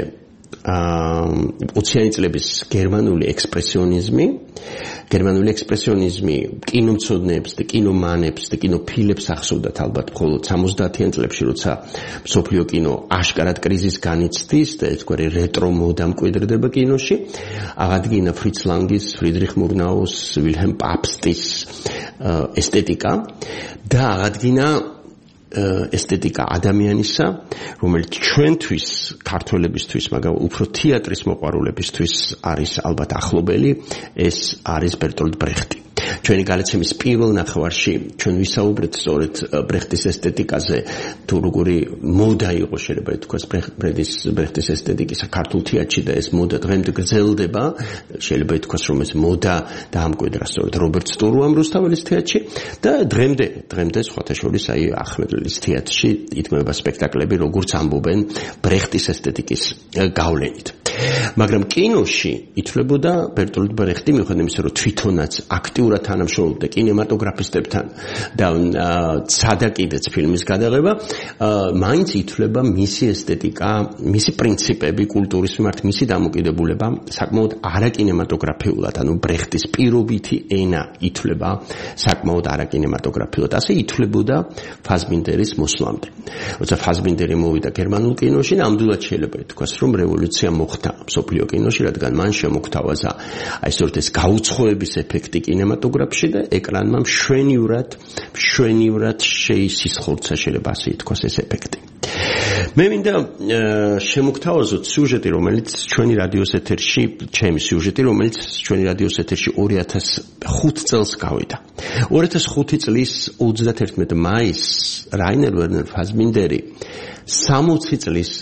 ოციანი წლების გერმანული ექსპრესიონიზმი, გერმანული ექსპრესიონიზმი კინომცოდნეებს და კინომანებს და კინოფილებს ახსოვდათ ალბათ მხოლოდ სამოცდაათიან წლებში, როცა მსოფლიო კინო აშკარად კრიზისს განიცდის და ერთგვარი რეტრო მოდა მკვიდრდება კინოში. აღადგინა ფრიც ლანგის, ფრიდრიხ მურნაუს, ვილჰელმ პაპსტის ესთეტიკა და აღადგინა ესთეტიკა ადამიანისა, რომელიც ჩვენთვის, ქართველებისთვის, მაგრამ უფრო თეატრის მოყვარულებისთვის არის ალბათ ახლობელი, ეს არის ბერტოლდ ბრეხტი. ჩვენი გადაცემის პირველ ნახევარში ჩვენ ვისაუბრეთ სწორედ ბრეხტის ესთეტიკაზე, თუ როგორი მოდა იყო შეიძლება ითქვას ბრეხტის ბრეხტის ესთეტიკისა ქართულ თეატრში და ეს მოდა დღემდე გრძელდება, შეიძლება ითქვას რომ ეს მოდა დაამკვიდრა სწორედ რობერტ სტურუამ რუსთაველის თეატრში და დღემდე დღემდე სხვათა შორის აი ახმედლის თეატრში იდგმება სპექტაკლები, როგორც ამბობენ ბრეხტის ესთეტიკის გავლენით. მაგრამ კინოში ითვლებოდა ბერტოლდ ბრეხტი, მიუხედავად იმისა, რომ თვითონაც აქტიურად თანამშრომლობდა კინემატოგრაფისტებთან და ცადა კიდეც ფილმის გადაღება, მაინც ითვლება მისი ესთეტიკა, მისი პრინციპები კულტურის მიმართ, მისი დამოკიდებულება საკმაოდ არაკინემატოგრაფიულად, ანუ ბრეხტის პირობითი ენა ითვლება საკმაოდ არაკინემატოგრაფიულად. ასე ითვლებოდა ფასბინდერის მოსვლამდე. როცა ფასბინდერი მოვიდა გერმანულ კინოში, ნამდვილად შეიძლება ითქვას, რომ რევოლუცია მოხდა მსოფლიო კინოში, რადგან მან შემოგთავაზა აი სწორედ ეს გაუცხოების ეფექტი კინემატოგრაფში და ეკრანმა მშვენივრად, მშვენივრად შეისისხლცა, შეიძლება ასე ითქვას, ეს ეფექტი. მე მინდა შემოგთავაზოთ სიუჟეტი, რომელიც ჩვენი რადიოს ეთერში, ჩემი სიუჟეტი, რომელიც ჩვენი რადიოს ეთერში ორი ათას ხუთი წელს გავიდა. ორი ათას ხუთი წლის ოცდაერთმეტი მაისს რაინერ ვერნერ ფასბინდერი სამოცი წლის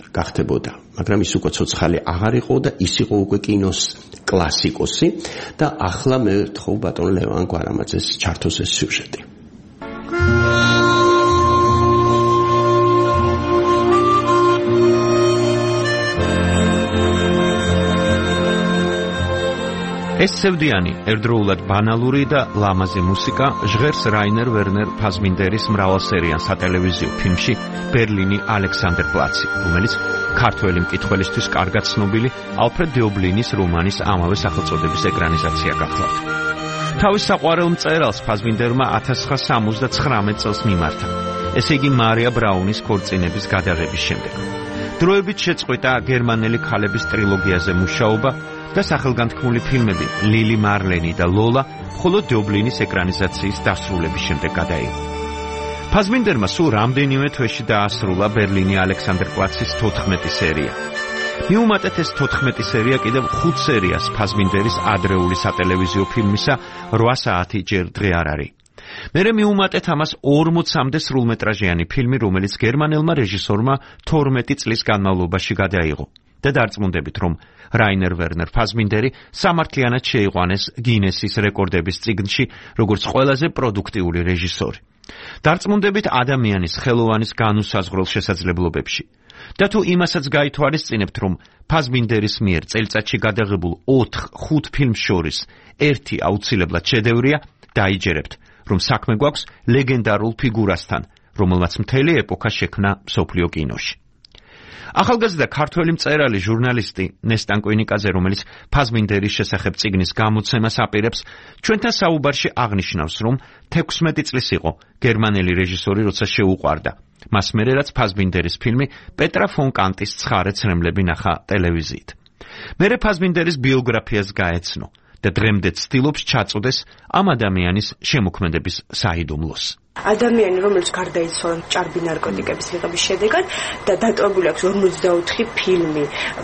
გახდებოდა, მაგრამ ის უკვე ცოცხალი აღარ იყო და ის იყო უკვე კინოს კლასიკოსი და ახლა მე ვთხოვ ბატონ ლევან გვარამაძეს ჩართოს ეს სიუჟეტი. ეს სევდიანი, ერთდროულად ბანალური და ლამაზი მუსიკა ჟღერს რაინერ ვერნერ ფაზმინდერის მრავალსერიან სატელევიზიო ფილმში ბერლინი ალექსანდერპლაცი, რომელიც ქართველი მკითხველისთვის კარგად ცნობილი ალფრედ დეობლინის რომანის ამავე სახელწოდების ეკრანიზაცია გახლავთ. თავის საყვარელ მწერალს ფაზმინდერმა ათას ცხრაასა სამოცდაცხრამეტ წელს მიმართა, ესე იგი მარია ბრაუნის ქორწინების გადაღების შემდეგ. დროებით შეწყვიტა გერმანელი ქალების ტრილოგიაზე მუშაობა და სახელგანთქმული ფილმები ლილი მარლენი და ლოლა მხოლოდ დეობლინის ეკრანიზაციის დასრულების შემდეგ გადაიღო. ფაზმინდერმა სულ რამდენიმე თვეში დაასრულა ბერლინი ალექსანდერპლაცის თოთხმეტი სერია. მიუმატეთ ეს თოთხმეტი სერია კიდევ ხუთ სერიას ფაზმინდერის ადრეული სატელევიზიო ფილმისა რვა საათი ჯერ დღე არ არის. მერე მიუმატეთ ამას ორმოცამდე სრულმეტრაჟიანი ფილმი, რომელიც გერმანელმა რეჟისორმა თორმეტი წლის განმავლობაში გადაიღო. და დარწმუნდებით, რომ რაინერ ვერნერ ფაზმინდერი სამართლიანად შეიყვანეს გინესის რეკორდების წიგნში, როგორც ყველაზე პროდუქტიული რეჟისორი. დარწმუნდებით ადამიანის ხელოვანის განუსაზღვრელ შესაძლებლობებში. და თუ იმასაც გაითვალისწინებთ, რომ ფაზმინდერის მიერ წელიწადში გადაღებულ ოთხ ხუთ ფილმს შორის ერთი აუცილებლად შედევრია, დაიჯერებთ, რომ საქმე გვაქვს ლეგენდარულ ფიგურასთან, რომელმაც მთელი ეპოქა შექმნა მსოფლიო კინოში. ახალგაზრდა ქართველი მწერალი ჟურნალისტი ნესტან კვინიკაძე, რომელიც ფაზმინდერის შესახებ წიგნის გამოცემას აპირებს, ჩვენთან საუბარში აღნიშნავს, რომ თექვსმეტი წლის იყო გერმანელი რეჟისორი, როცა შეუყვარდა. მას მერე რაც ფაზმინდერის ფილმი პეტრა ფონ კანტის ცხარე ცრემლები ნახა ტელევიზიით. მერე ფაზმინდერის ბიოგრაფიას გაეცნო და დღემდე ცდილობს ჩაწოდეს ამ ადამიანის შემოქმედების საიდუმლოს. ადამიანი, რომელიც გარდაიცვალა ჭარბი ნარკოტიკების მიღების შედეგად და დატოვებული აქვს ორმოცდაოთხი ფილმი,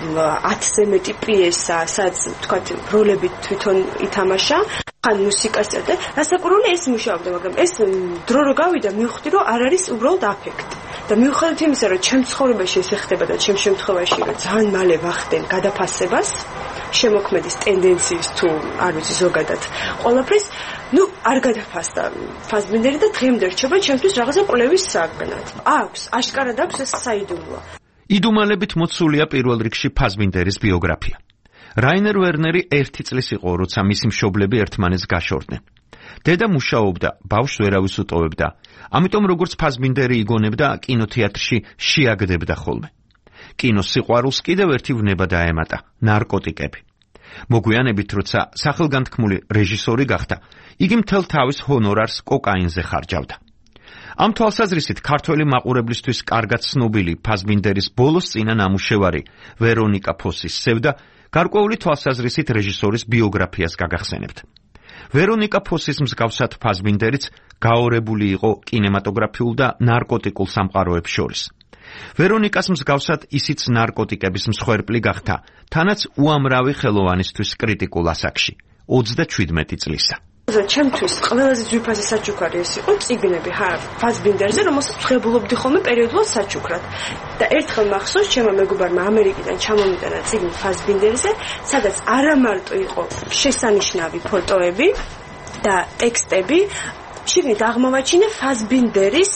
ათზე მეტი პიესა, სადაც თქვათ როლები თვითონ ითამაშა, ხან მუსიკას წერდა, რასაკვირველია ეს მუშაობდა, მაგრამ ეს დრო რო გავიდა, მივხვდი, რომ არ არის უბრალოდ აფექტი. და მიუხედავად იმისა, რომ ჩემ ცხოვრებაში ეს ეხდება და ჩემ შემთხვევაში რომ ძალიან მალე ვახდენ გადაფასებას, შემოქმედის ტენდენციის თუ არ ვიცი ზოგადად ყველაფრის, ну, არ გადაფასდა ფაზმინდერი და დღემდე რჩება ჩემთვის რაღაცა კვლევის საგნად. აქვს, აშკარად აქვს ეს საიდუმლო. იდუმალებით მოცულია პირველ რიგში ფაზმინდერის ბიოგრაფია. რაინერ ვერნერი ერთი წლის იყო, როცა მისი მშობლები ერთმანეთს გაშორდნენ. დედა მუშაობდა, ბავშვს ვერავის უტოვებდა, ამიტომ როგორც ფაზმინდერი იგონებდა, კინოთეატრში შეაგდებდა ხოლმე. კინოს სიყვარულს კიდევ ერთი ვნება დაემატა, ნარკოტიკები. მოგვიანებით, როცა სახელგანთქმული რეჟისორი გახდა, იგი მთელ თავის ჰონორარს კოკაინზე ხარჯავდა. ამ თვალსაზრისით ქართველი მაყურებლისთვის კარგად ცნობილი ფაზმინდერის ბოლოს წინა ნამუშევარი ვერონიკა ფოსის სევდა გარკვეული თვალსაზრისით რეჟისორის ბიოგრაფიას გაგახსენებთ. ვერონიკა ფოსის მსგავსად ფაზმინდერიც გაორებული იყო კინემატოგრაფიულ და ნარკოტიკულ სამყაროებს შორის. ვერონიკას მსგავსად ისიც ნარკოტიკების მსხვერპლი გახდა, თანაც უამრავი ხელოვანისთვის კრიტიკულ ასაკში, ოცდაჩვიდმეტი წლისა. ჩემთვის ყველაზე ძვირფასი საჩუქარი ეს იყო წიგნები, ხა, ფაზმინდერზე, რომელსაც ვღებულობდი ხოლმე პერიოდულად საჩუქრად. და ერთხელ მახსოვს, ჩემმა მეგობარმა ამერიკიდან ჩამომიტანა წიგნი ფაზმინდერზე, სადაც არა მარტო იყო შესანიშნავი ფოტოები და ტექსტები, შიგნით აღმოვაჩინე ფაზბინდერის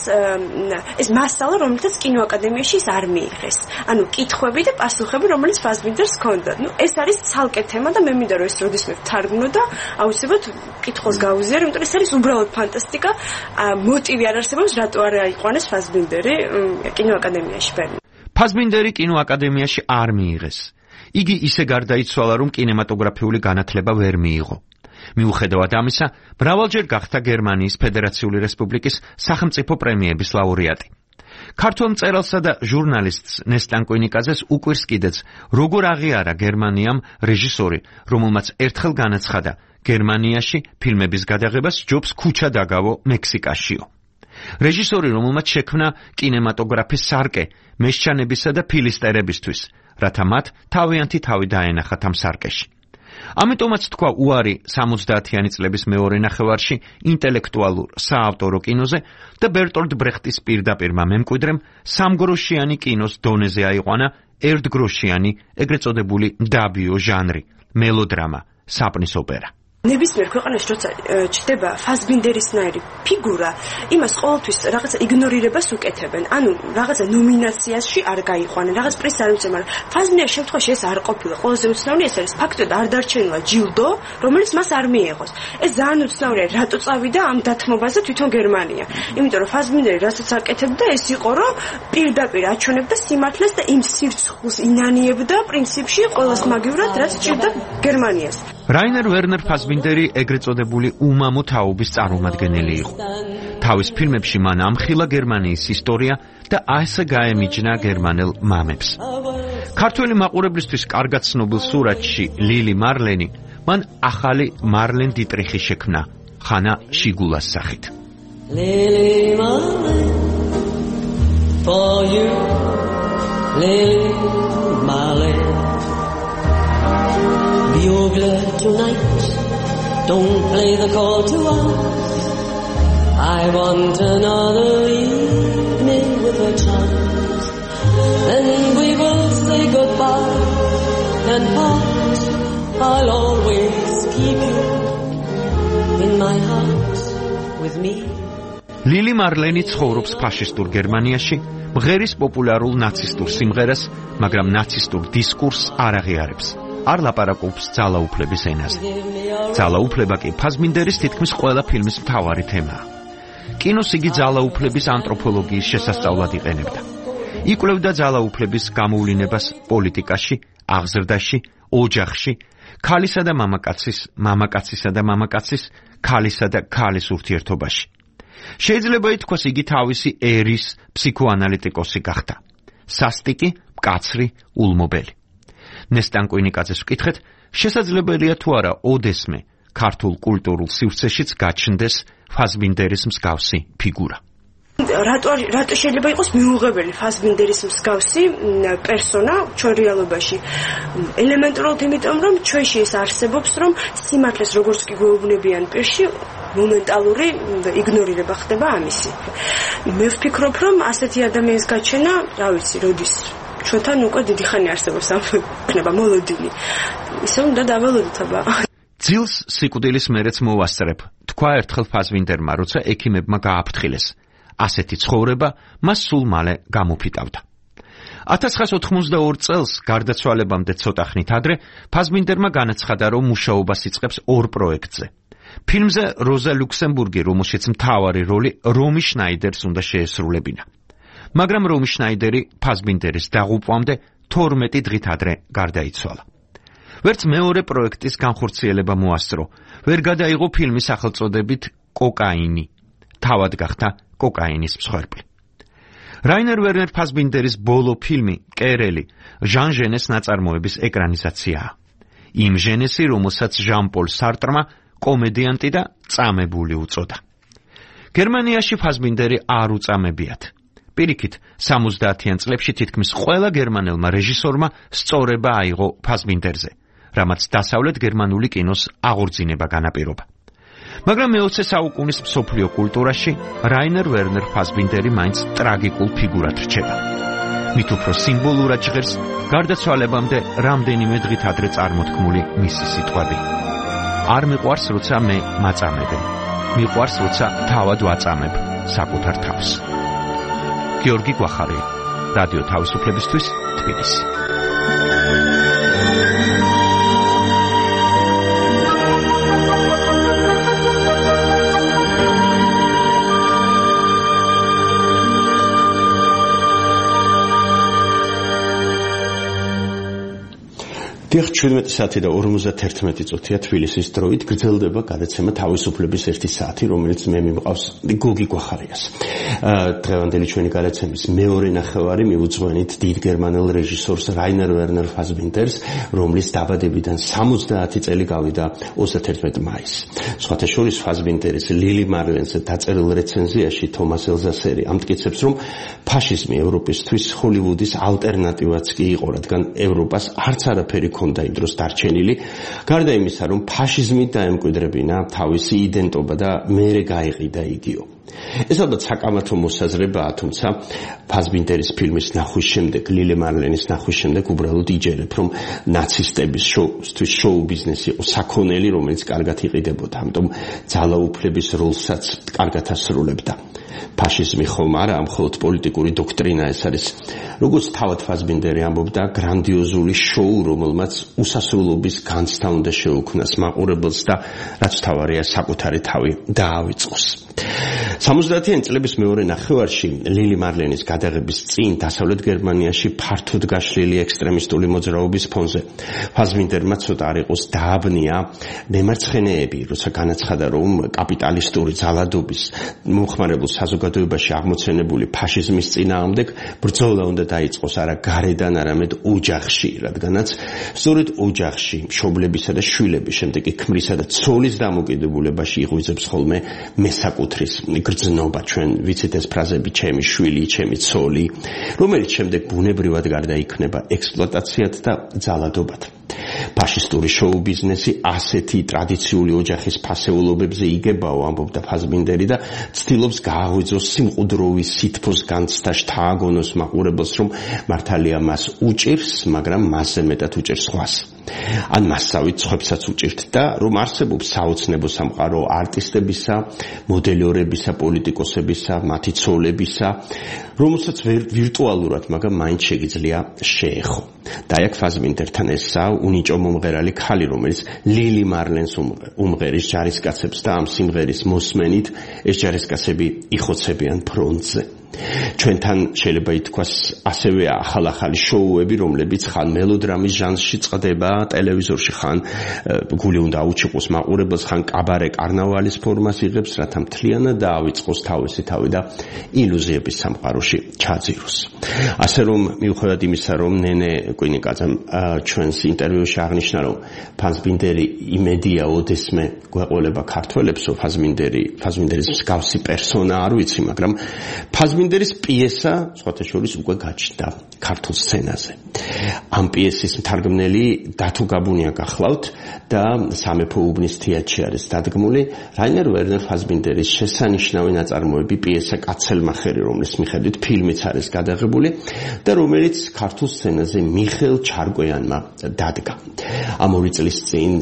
ეს მასალა, რომელსაც კინოაკადემიაში ის არ მიიღეს. ანუ კითხვები და პასუხები, რომელიც ფაზბინდერს ჰქონდა. ნუ ეს არის ცალკე თემა და მე მინდა რომ ეს როდისმე ვთარგმნო და აუცილებლად კითხოს გავუზიარო, იმიტომ ეს არის უბრალოდ ფანტასტიკა. მოტივი არ არსებობს, რატო არ აიყვანეს ფაზბინდერი კინოაკადემიაში ბერლინში. ფაზბინდერი კინოაკადემიაში არ მიიღეს. იგი ისე გარდაიცვალა, რომ კინემატოგრაფიული განათლება ვერ მიიღო. მიუხედავად ამისა, მრავალჯერ გახდა გერმანიის ფედერაციული რესპუბლიკის სახელმწიფო პრემიების ლაურეატი. ქართველ მწერალსა და ჟურნალისტს ნესტან კვინიკაძეს უკვირს კიდეც, როგორ აღიარა გერმანიამ რეჟისორი, რომელმაც ერთხელ განაცხადა, გერმანიაში ფილმების გადაღებას ჯობს ქუჩა დაგავო მექსიკაშიო. რეჟისორი, რომელმაც შექმნა კინემატოგრაფის სარკე მესჩანებისა და ფილისტერებისთვის, რათა მათ თავიანთი თავი დაენახათ ამ სარკეში. ამიტომაც თქვა უარი სამოცდაათიანი წლების მეორე ნახევარში ინტელექტუალურ საავტორო კინოზე და ბერტოლდ ბრეხტის პირდაპირმა მემკვიდრემ სამგროშიანი კინოს დონეზე აიყვანა ერთგროშიანი, ეგრეთ წოდებული დაბიო ჟანრი, მელოდრამა, საპნის ოპერა. ნებისმიერ ქვეყანაში როცა ჩდება ფასბინდერისნაირი ფიგურა, იმას ყოველთვის რაღაცა იგნორირებას უკეთებენ. ანუ რაღაცა ნომინაციაში არ გაიყვანენ, რაღაც პრიზს არ მიცემენ. ფასბინდერის შემთხვევაში ეს არ ყოფილა. ყველაზე უცნაური ეს არის ფაქტობრივად არ დარჩენილა ჯილდო, რომელიც მას არ მიიღოს. ეს ძალიან უცნაურია, რატო წავიდა ამ დათმობაზე თვითონ გერმანია. იმიტომ რომ ფასბინდერი რასაც აკეთებდა, ეს იყო რომ პირდაპირ აჩვენებდა სიმართლეს და იმ სირცხულს ინანიებდა პრინციპში ყოველს მაგივრად, რაც ჭირდა გერმანიას. რაინერ ვერნერ ფასბინდერი ეგრეთ წოდებული უმამო თაობის წარმომადგენელი იყო. თავის ფილმებში მან ამხილა გერმანიის ისტორია და ასე გაემიჯნა გერმანელ მამებს. ქართველი მაყურებლისთვის კარგად ცნობილ სურათში ლილი მარლენი მან ახალი მარლენ დიტრიხი შექმნა, ხანა შიგულას სახით. Lily Marlene, for you, Lily Marlene. Bugler tonight, don't play the call to us. I want another evening with a chance. Then we will say goodbye and part. I'll always keep you in my heart with me. ლილი მარლენი ცხოვრობს ფაშისტურ გერმანიაში, მღერის პოპულარულ ნაცისტურ სიმღერას, მაგრამ ნაცისტურ დისკურსს არ აღიარებს. არ ლაპარაკობს ძალაუფლების ენაზე. ძალაუფლება კი ფასბინდერის თითქმის ყველა ფილმის მთავარი თემაა. კინოს იგი ძალაუფლების ანთროპოლოგიის შესასწავლად იყენებდა. იკვლევდა ძალაუფლების გამოვლინებას პოლიტიკაში, აღზრდაში, ოჯახში, ქალისა და მამაკაცის, მამაკაცისა და მამაკაცის, ქალისა და ქალის ურთიერთობაში. შეიძლება ითქვას, იგი თავისი ერის ფსიქოანალიტიკოსი გახდა. სასტიკი, მკაცრი, ულმობელი. ნესტან კუინიკაძეს ვკითხეთ, შესაძლებელია თუ არა ოდესმე ქართულ კულტურულ სივრცეშიც გაჩნდეს ფასბინდერის მსგავსი ფიგურა. რატო რატო შეიძლება იყოს მიუღებელი ფასბინდერის მსგავსი პერსონა ჩვენ რეალობაში? ელემენტარულად იმიტომ, რომ ჩვენში ეს არსებობს, რომ სიმართლეს როგორც კი გვეუბნებიან პირში, მომენტალური იგნორირება ხდება ამისი. მე ვფიქრობ, რომ ასეთი ადამიანის გაჩენა, რა ვიცი, როდის ჩვენთან უკვე დიდი ხანი არსებობს ამ ხნება მოლოდინი. ისე უნდა დავალოდოთ აბა. ძილს სიკვდილის მერეც მოვასწრებ, თქვა ერთხელ ფასბინდერმა, როცა ექიმებმა გააფრთხილეს. ასეთი ცხოვრება მას სულ მალე გამოფიტავდა. ათას ცხრაას ოთხმოცდაორ წელს, გარდაცვალებამდე ცოტა ხნით ადრე, ფასბინდერმა განაცხადა, რომ მუშაობას იწყებს ორ პროექტზე. ფილმზე როზა ლუქსემბურგი, რომელშიც მთავარი როლი რომი შნაიდერს უნდა შეესრულებინა. მაგრამ რომი შნაიდერი ფასბინდერის დაღუპვამდე თორმეტი დღით ადრე გარდაიცვალა. ვერც მეორე პროექტის განხორციელება მოასწრო, ვერ გადაიღო ფილმის სახელწოდებით კოკაინი. თავად გახდა კოკაინის მსხვერპლი. რაინერ ვერნერ ფასბინდერის ბოლო ფილმი კერელი ჟან ჟენეს ნაწარმოების ეკრანიზაციაა. იმ ჟენესი, რომელსაც ჟან-პოლ სარტრმა კომედიანტი და წამებული უწოდა. გერმანიაში ფასბინდერი არ უწამებიათ. პირიქით, სამოცდაათიან წლებში თითქმის ყველა გერმანელმა რეჟისორმა სწორება აიღო ფასბინდერზე, რამაც დასავლეთ გერმანული კინოს აღორძინება განაპირობა. მაგრამ მეოცე საუკუნის მსოფლიო კულტურაში რაინერ ვერნერ ფასბინდერი მაინც ტრაგიკულ ფიგურად რჩება. მით უფრო სიმბოლურად ჟღერს გარდაცვალებამდე რამდენიმე დღით ადრე წარმოთქმული მისი სიტყვები. არ მიყვარს, როცა მე მაწამებენ. მიყვარს, როცა თავად ვაწამებ საკუთარ თავს. გიორგი გვახარია, რადიო თავისუფლებისთვის, თბილისი. დიახ, შვიდმეტი საათი და ორმოცდაერთმეტი წუთია თბილისის დროით გრძელდება გადაცემა თავისუფლების ერთი საათი, რომელიც მე მიმყავს გოგი გვახარიას. დღევანდელი ჩვენი გადაცემის მეორე ნახევარი მიუძღვენით დიდ გერმანელ რეჟისორს რაინერ ვერნერ ფასბინდერს, რომლის დაბადებიდან სამოცდაათი წელი გავიდა ოცდაათერთმეტი მაისს. სხვათა შორის ფასბინდერის ლილი მარლენზე დაწერილ რეცენზიაში თომას ელზასერი ამტკიცებს, რომ ფაშიზმი ევროპისთვის ჰოლივუდის ალტერნატივაც კი იყო, რადგან ევროპას არც არაფერი ჰქონდა იმ დროს დარჩენილი. გარდა იმისა, რომ ფაშიზმით დაემკვიდრებინა თავისი იდენტობა და მერე გაიყიდა იგიო. ეს ალბათ საკამათო მოსაზრებაა, თუმცა ფაზბინდერის ფილმის ნახვის შემდეგ, ლილე მარლენის ნახვის შემდეგ უბრალოდ იჯერებ, რომ ნაცისტების შოუთვის შოუ ბიზნესი იყო საქონელი, რომელიც კარგად იყიდებოდა, ამიტომ ძალაუფლების როლსაც კარგად ასრულებდა. ფაშიზმი ხომ არა, მხოლოდ პოლიტიკური დოქტრინა ეს არის. როგორც თავად ფაზბინდერი ამბობდა, გრანდიოზული შოუ, რომელმაც უსასრულობის განცდა უნდა შეუქმნას მაყურებელს და რაც თავარია საკუთარი თავი დაავიწყოს. სამოცდაათიანი წლების მეორე ნახევარში ლილი მარლენის გადაღების წინ დასავლეთ გერმანიაში ფართოდ გაშლილი ექსტრემისტული მოძრაობის ფონზე ფაზბინდერმა ცოტა არ იყოს დააბნია მემარცხენეები, როცა განაცხადა, რომ კაპიტალისტური ძალადობის მომხმარებელ საზოგადოებაში აღმოცენებული ფაშიზმის წინააღმდეგ ბრძოლა უნდა დაიწყოს არა გარედან, არამედ ოჯახში, რადგანაც სწორედ ოჯახში მშობლებისა და შვილების, შემდეგ კი ქმრისა და ცოლის დამოკიდებულებაში იღვიძებს ხოლმე მესაკუთრის გრძნობა. ჩვენ ვიცით ეს ფრაზები, ჩემი შვილი, ჩემი ცოლი, რომელიც შემდეგ ბუნებრივად გარდაიქმნება ექსპლუატაციად და ძალადობად. ფაშისტური შოუ ბიზნესი ასეთი ტრადიციული ოჯახის ფასეულობებზე იგებაო, ამბობდა ფაზბინდერი და ცდილობს გააღვიძოს სიმყუდროვის სითბოს განცდა შთააგონოს მაყურებელს, რომ მართალია მას უჭირს, მაგრამ მასზე მეტად უჭირს სხვას. ან მასსავით სხვებსაც უჭირთ და რომ არსებობს საოცნებო სამყარო არტისტებისა, მოდელორებისა, პოლიტიკოსებისა, მათი ცოლებისა, რომელსაც ვირტუალურად, მაგრამ მაინც შეგიძლია შეეხო. და აქ ფაზბინდერთან ესაა უნიჭო მომღერალი ქალი, რომელიც ლილი მარლენს უმღერის ჯარისკაცებს და ამ სიმღერის მოსმენით ეს ჯარისკაცები იხოცებიან ფრონტზე. ჩვენთან შეიძლება ითქვას ასევე ახალ-ახალი შოუები, რომლებიც ხან მელოდრამის ჟანრში წყდება ტელევიზორში, ხან გული უნდა აუჩიყოს მაყურებელს, ხან კაბარე კარნავალის ფორმას იღებს, რათა მთლიანად დაავიწყოს თავისი თავი და ილუზიების სამყაროში ჩაძიროს. ასე რომ მიუხედავად იმისა, რომ ნენე კვინიკაძემ ჩვენს ინტერვიუში აღნიშნა, რომ ფაზბინდერი იმედია ოდესმე გვეყოლება ქართველებს, ფაზბინდერი ფაზბინდერის მსგავსი პერსონა არ ვიცი, მაგრამ ფაზბინდერის პიესა სხვათა შორის უკვე გაჩნდა ქართულ სცენაზე. ამ პიესის მთარგმნელი დათო გაბუნია გახლავთ და სამეფო უბნის თეატრში არის დადგმული რაინერ ვერნერ ფაზბინდერის შესანიშნავი ნაწარმოები პიესა კაცელმახერი, რომლის მიხედვით ფილმიც არის გადაღებული და რომელიც ქართულ სცენაზე მიხეილ ჩარკვიანმა დადგა. ამ ორი წლის წინ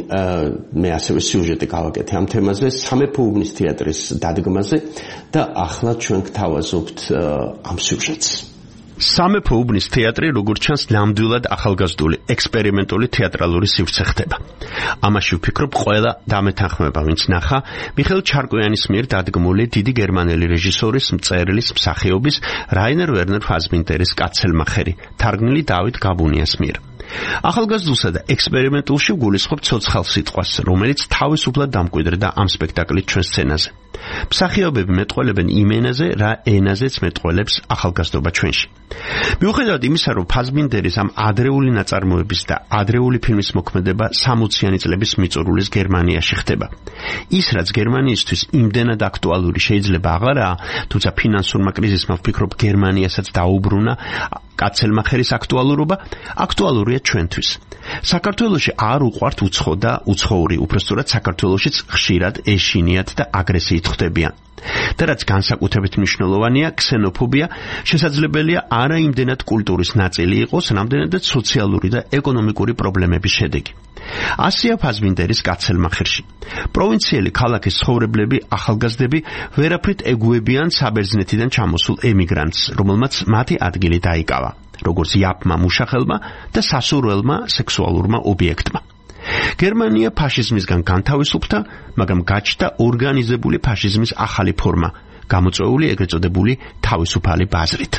მე ასევე სიუჟეტი გავაკეთე ამ თემაზე, სამეფო უბნის თეატრის დადგმაზე და ახლა ჩვენ გთავაზობთ ამ სიუჟეტს. სამეფო უბნის თეატრი, როგორც ჩანს, ნამდვილად ახალგაზრდული ექსპერიმენტული თეატრალური სივრცე ხდება. ამაში ვფიქრობ, ყველა დამეთანხმება, ვინც ნახა მიხეილ ჩარკვიანის მიერ დადგმული დიდი გერმანელი რეჟისორის, მწერლის, მსახიობის რაინერ ვერნერ ფაზბინდერის კაცელმახერი, თარგმნილი დავით გაბუნიას მიერ. ახალგაზრდულსა და ექსპერიმენტულში გულისხმობ ცოცხალ სიტყვას, რომელიც თავისუფლად დამკვიდრდა ამ სპექტაკლის ჩვენ სცენაზე. მსახიობები მეტყველებენ იმ ენაზე, რა ენაზეც მეტყველებს ახალგაზრდობა ჩვენში. მიუხედავად იმისა, რომ ფაზბინდერის ამ ადრეული ნაწარმოების და ადრეული ფილმის მოქმედება სამოციანი წლების მიწურულის გერმანიაში ხდება. ის, რაც გერმანიისთვის იმდენად აქტუალური შეიძლება აღარაა, თუმცა ფინანსურმა კრიზისმა ვფიქრობ გერმანიასაც დაუბრუნა კაცელმახერის აქტუალურობა, აქტუალურია ჩვენთვის. საქართველოში არ უყვართ უცხო და უცხოური, უпростоრად საქართველოშიც ხშირად ეშინიათ და აგრესიით ხდებიან. და რაც განსაკუთრებით მნიშვნელოვანია, ქსენოფობია შესაძლებელია არა იმდენად კულტურის ნაწილი იყოს, რამდენადაც სოციალური და ეკონომიკური პრობლემების შედეგი. ასია ფაზბინდერის კაცელმახერში. პროვინციელი ქალაქის ცხოვრებლები, ახალგაზრდები ვერაფრით ეგუებიან საბერძნეთიდან ჩამოსულ ემიგრანტს, რომელმაც მათი ადგილი დაიკავა, როგორც იაპმა მუშახელმა და სასურველმა სექსუალურმა ობიექტმა. გერმანია ფაშიზმისგან განთავისუფლდა, მაგრამ გაჩნდა ორგანიზებული ფაშიზმის ახალი ფორმა, გამოწვეული ეგრეთ წოდებული თავისუფალი ბაზრით.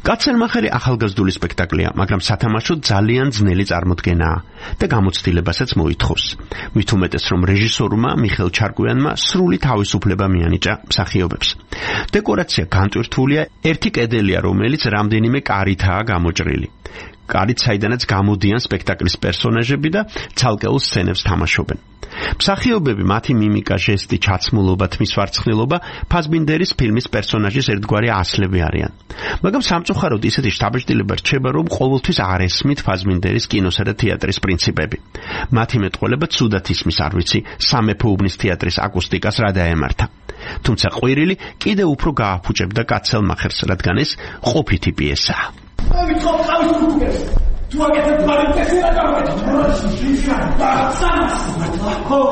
კაცელმახერი ახალგაზრდული სპექტაკლია, მაგრამ სათამაშოდ ძალიან ძნელი წარმოდგენაა და გამოცდილებასაც მოითხოვს. მით უმეტეს, რომ რეჟისორმა მიხეილ ჩარკვიანმა სრული თავისუფლება მიანიჭა მსახიობებს. დეკორაცია განტვირთულია, ერთი კედელია, რომელიც რამდენიმე კარითაა გამოჭრილი. კარით, საიდანაც გამოდიან სპექტაკლის პერსონაჟები და ცალკეულ სცენებს თამაშობენ. მსახიობები, მათი მიმიკა, ჟესტი, ჩაცმულობა, თმის ვარცხნილობა ფაზბინდერის ფილმის პერსონაჟის ერთგვარი ასლები არიან. მაგრამ სამწუხაროდ ისეთი შთაბეჭდილება რჩება, რომ ყოველთვის არ ესმით ფაზბინდერის კინოსა და თეატრის პრინციპები. მათი მეტყველება ცუდად ისმის, არ ვიცი, სამეფო უბნის თეატრის აკუსტიკას რა დაემართა. თუმცა ყვირილი კიდევ უფრო გააფუჭებდა კაცელმახერს, რადგან ეს ყოფითი პიესაა. Mitro qavis ukes. Tu agete parentes la cabeza. Da sanas. Ho.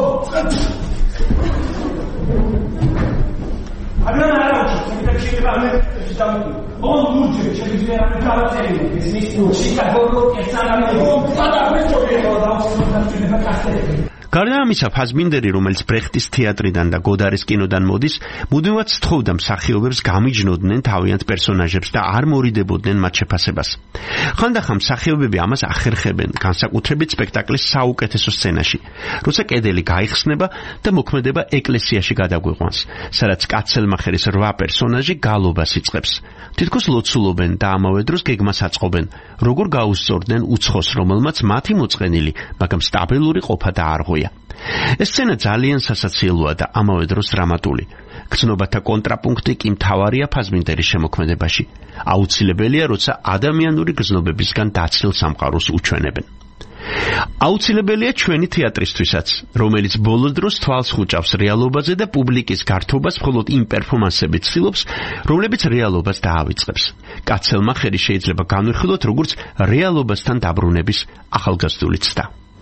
Abbiamo la rosa, che ci deve stiamo. On luce, ci deve avere carattere, che si sta ci sta borro che sta la mia. Fada questo che ho da un castello. გარდა ამისა, ფაზბინდერი, რომელიც ბრეხტის თეატრიდან და გოდარის კინოდან მოდის, მუდმივად სთხოვდა მსახიობებს გამიჯნოდნენ თავიანთ პერსონაჟებს და არ მორიდებოდნენ მათ შეფასებას. ხანდახან მსახიობები ამას ახერხებენ, განსაკუთრებით სპექტაკლის საუკეთესო სცენაში, როცა კედელი გაიხსნება და მოქმედება ეკლესიაში გადაგვიყვანს, სადაც კაცელმახერის რვა პერსონაჟი გალობას იწყებს. თითქოს ლოცულობენ და ამავე დროს გეგმას აწყობენ, როგორ გაუსწორდნენ უცხოს, რომელმაც მათი მოწყენილი, მაგრამ სტაბილური ყოფა დაარღვია. ეს სცენა ძალიან სასაცილოა და ამავე დროს დრამატული. გრძნობათა კონტრაპუნქტი კი მთავარია ფაზბინდერის შემოქმედებაში. აუცილებელია, როცა ადამიანური გრძნობებისგან დაცილ სამყაროს უჩვენებენ. აუცილებელია ჩვენი თეატრისთვისაც, რომელიც ბოლოს დროს თვალს ხუჭავს რეალობაზე და პუბლიკის გართობას მხოლოდ იმ პერფორმანსებით ცდილობს, რომლებიც რეალობას დაავიწყებს. კაცელმახერი შეიძლება განვიხილოთ როგორც რეალობასთან დაბრუნების ახალგაზრდული ცდა.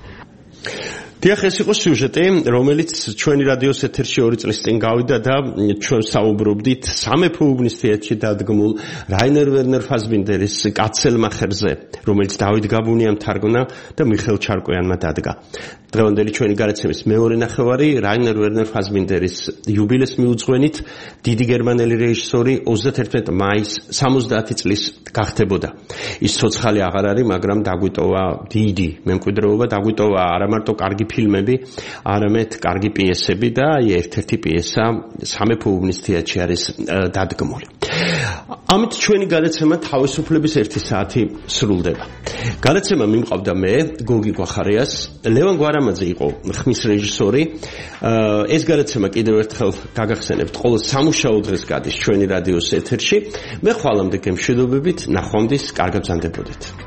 დიახ, ეს იყო სიუჟეტი, რომელიც ჩვენი რადიოს ეთერში ორი წლის წინ გავიდა და ჩვენ საუბრობდით სამეფო უბნის თეატრში დადგმულ რაინერ ვერნერ ფაზბინდერის კაცელმახერზე, რომელიც დავით გაბუნიამ თარგმნა და მიხეილ ჩარკვიანმა დადგა. დღევანდელი ჩვენი გარაცემის მეორე ნახევარი რაინერ ვერნერ ფაზბინდერის იუბილეს მიუძღვენით დიდი გერმანელი რეჟისორი ოცდაათი მაისს სამოცდაათი წლის გახდებოდა. ის ცოცხალი აღარ არის, მაგრამ დაგვიტოვა დიდი მემკვიდრეობა, დაგვიტოვა არა მარტო კარგი ფილმები, არამედ კარგი პიესები და ერთ-ერთი პიესა სამეფო უბნის თეატრში არის დადგმული. ამით ჩვენი გადაცემა თავისუფლების ერთი საათი სრულდება. გადაცემა მიმყავდა მე, გოგი გვახარიას, ლევან გვარამაძე იყო ხმის რეჟისორი. ეს გადაცემა კიდევ ერთხელ გაგახსენებთ, ყოველ სამუშაო დღეს გადის ჩვენი რადიოს ეთერში. მე ხვალამდე გემშვიდობებით, ნახვამდის, კარგად ბრძანდებოდეთ.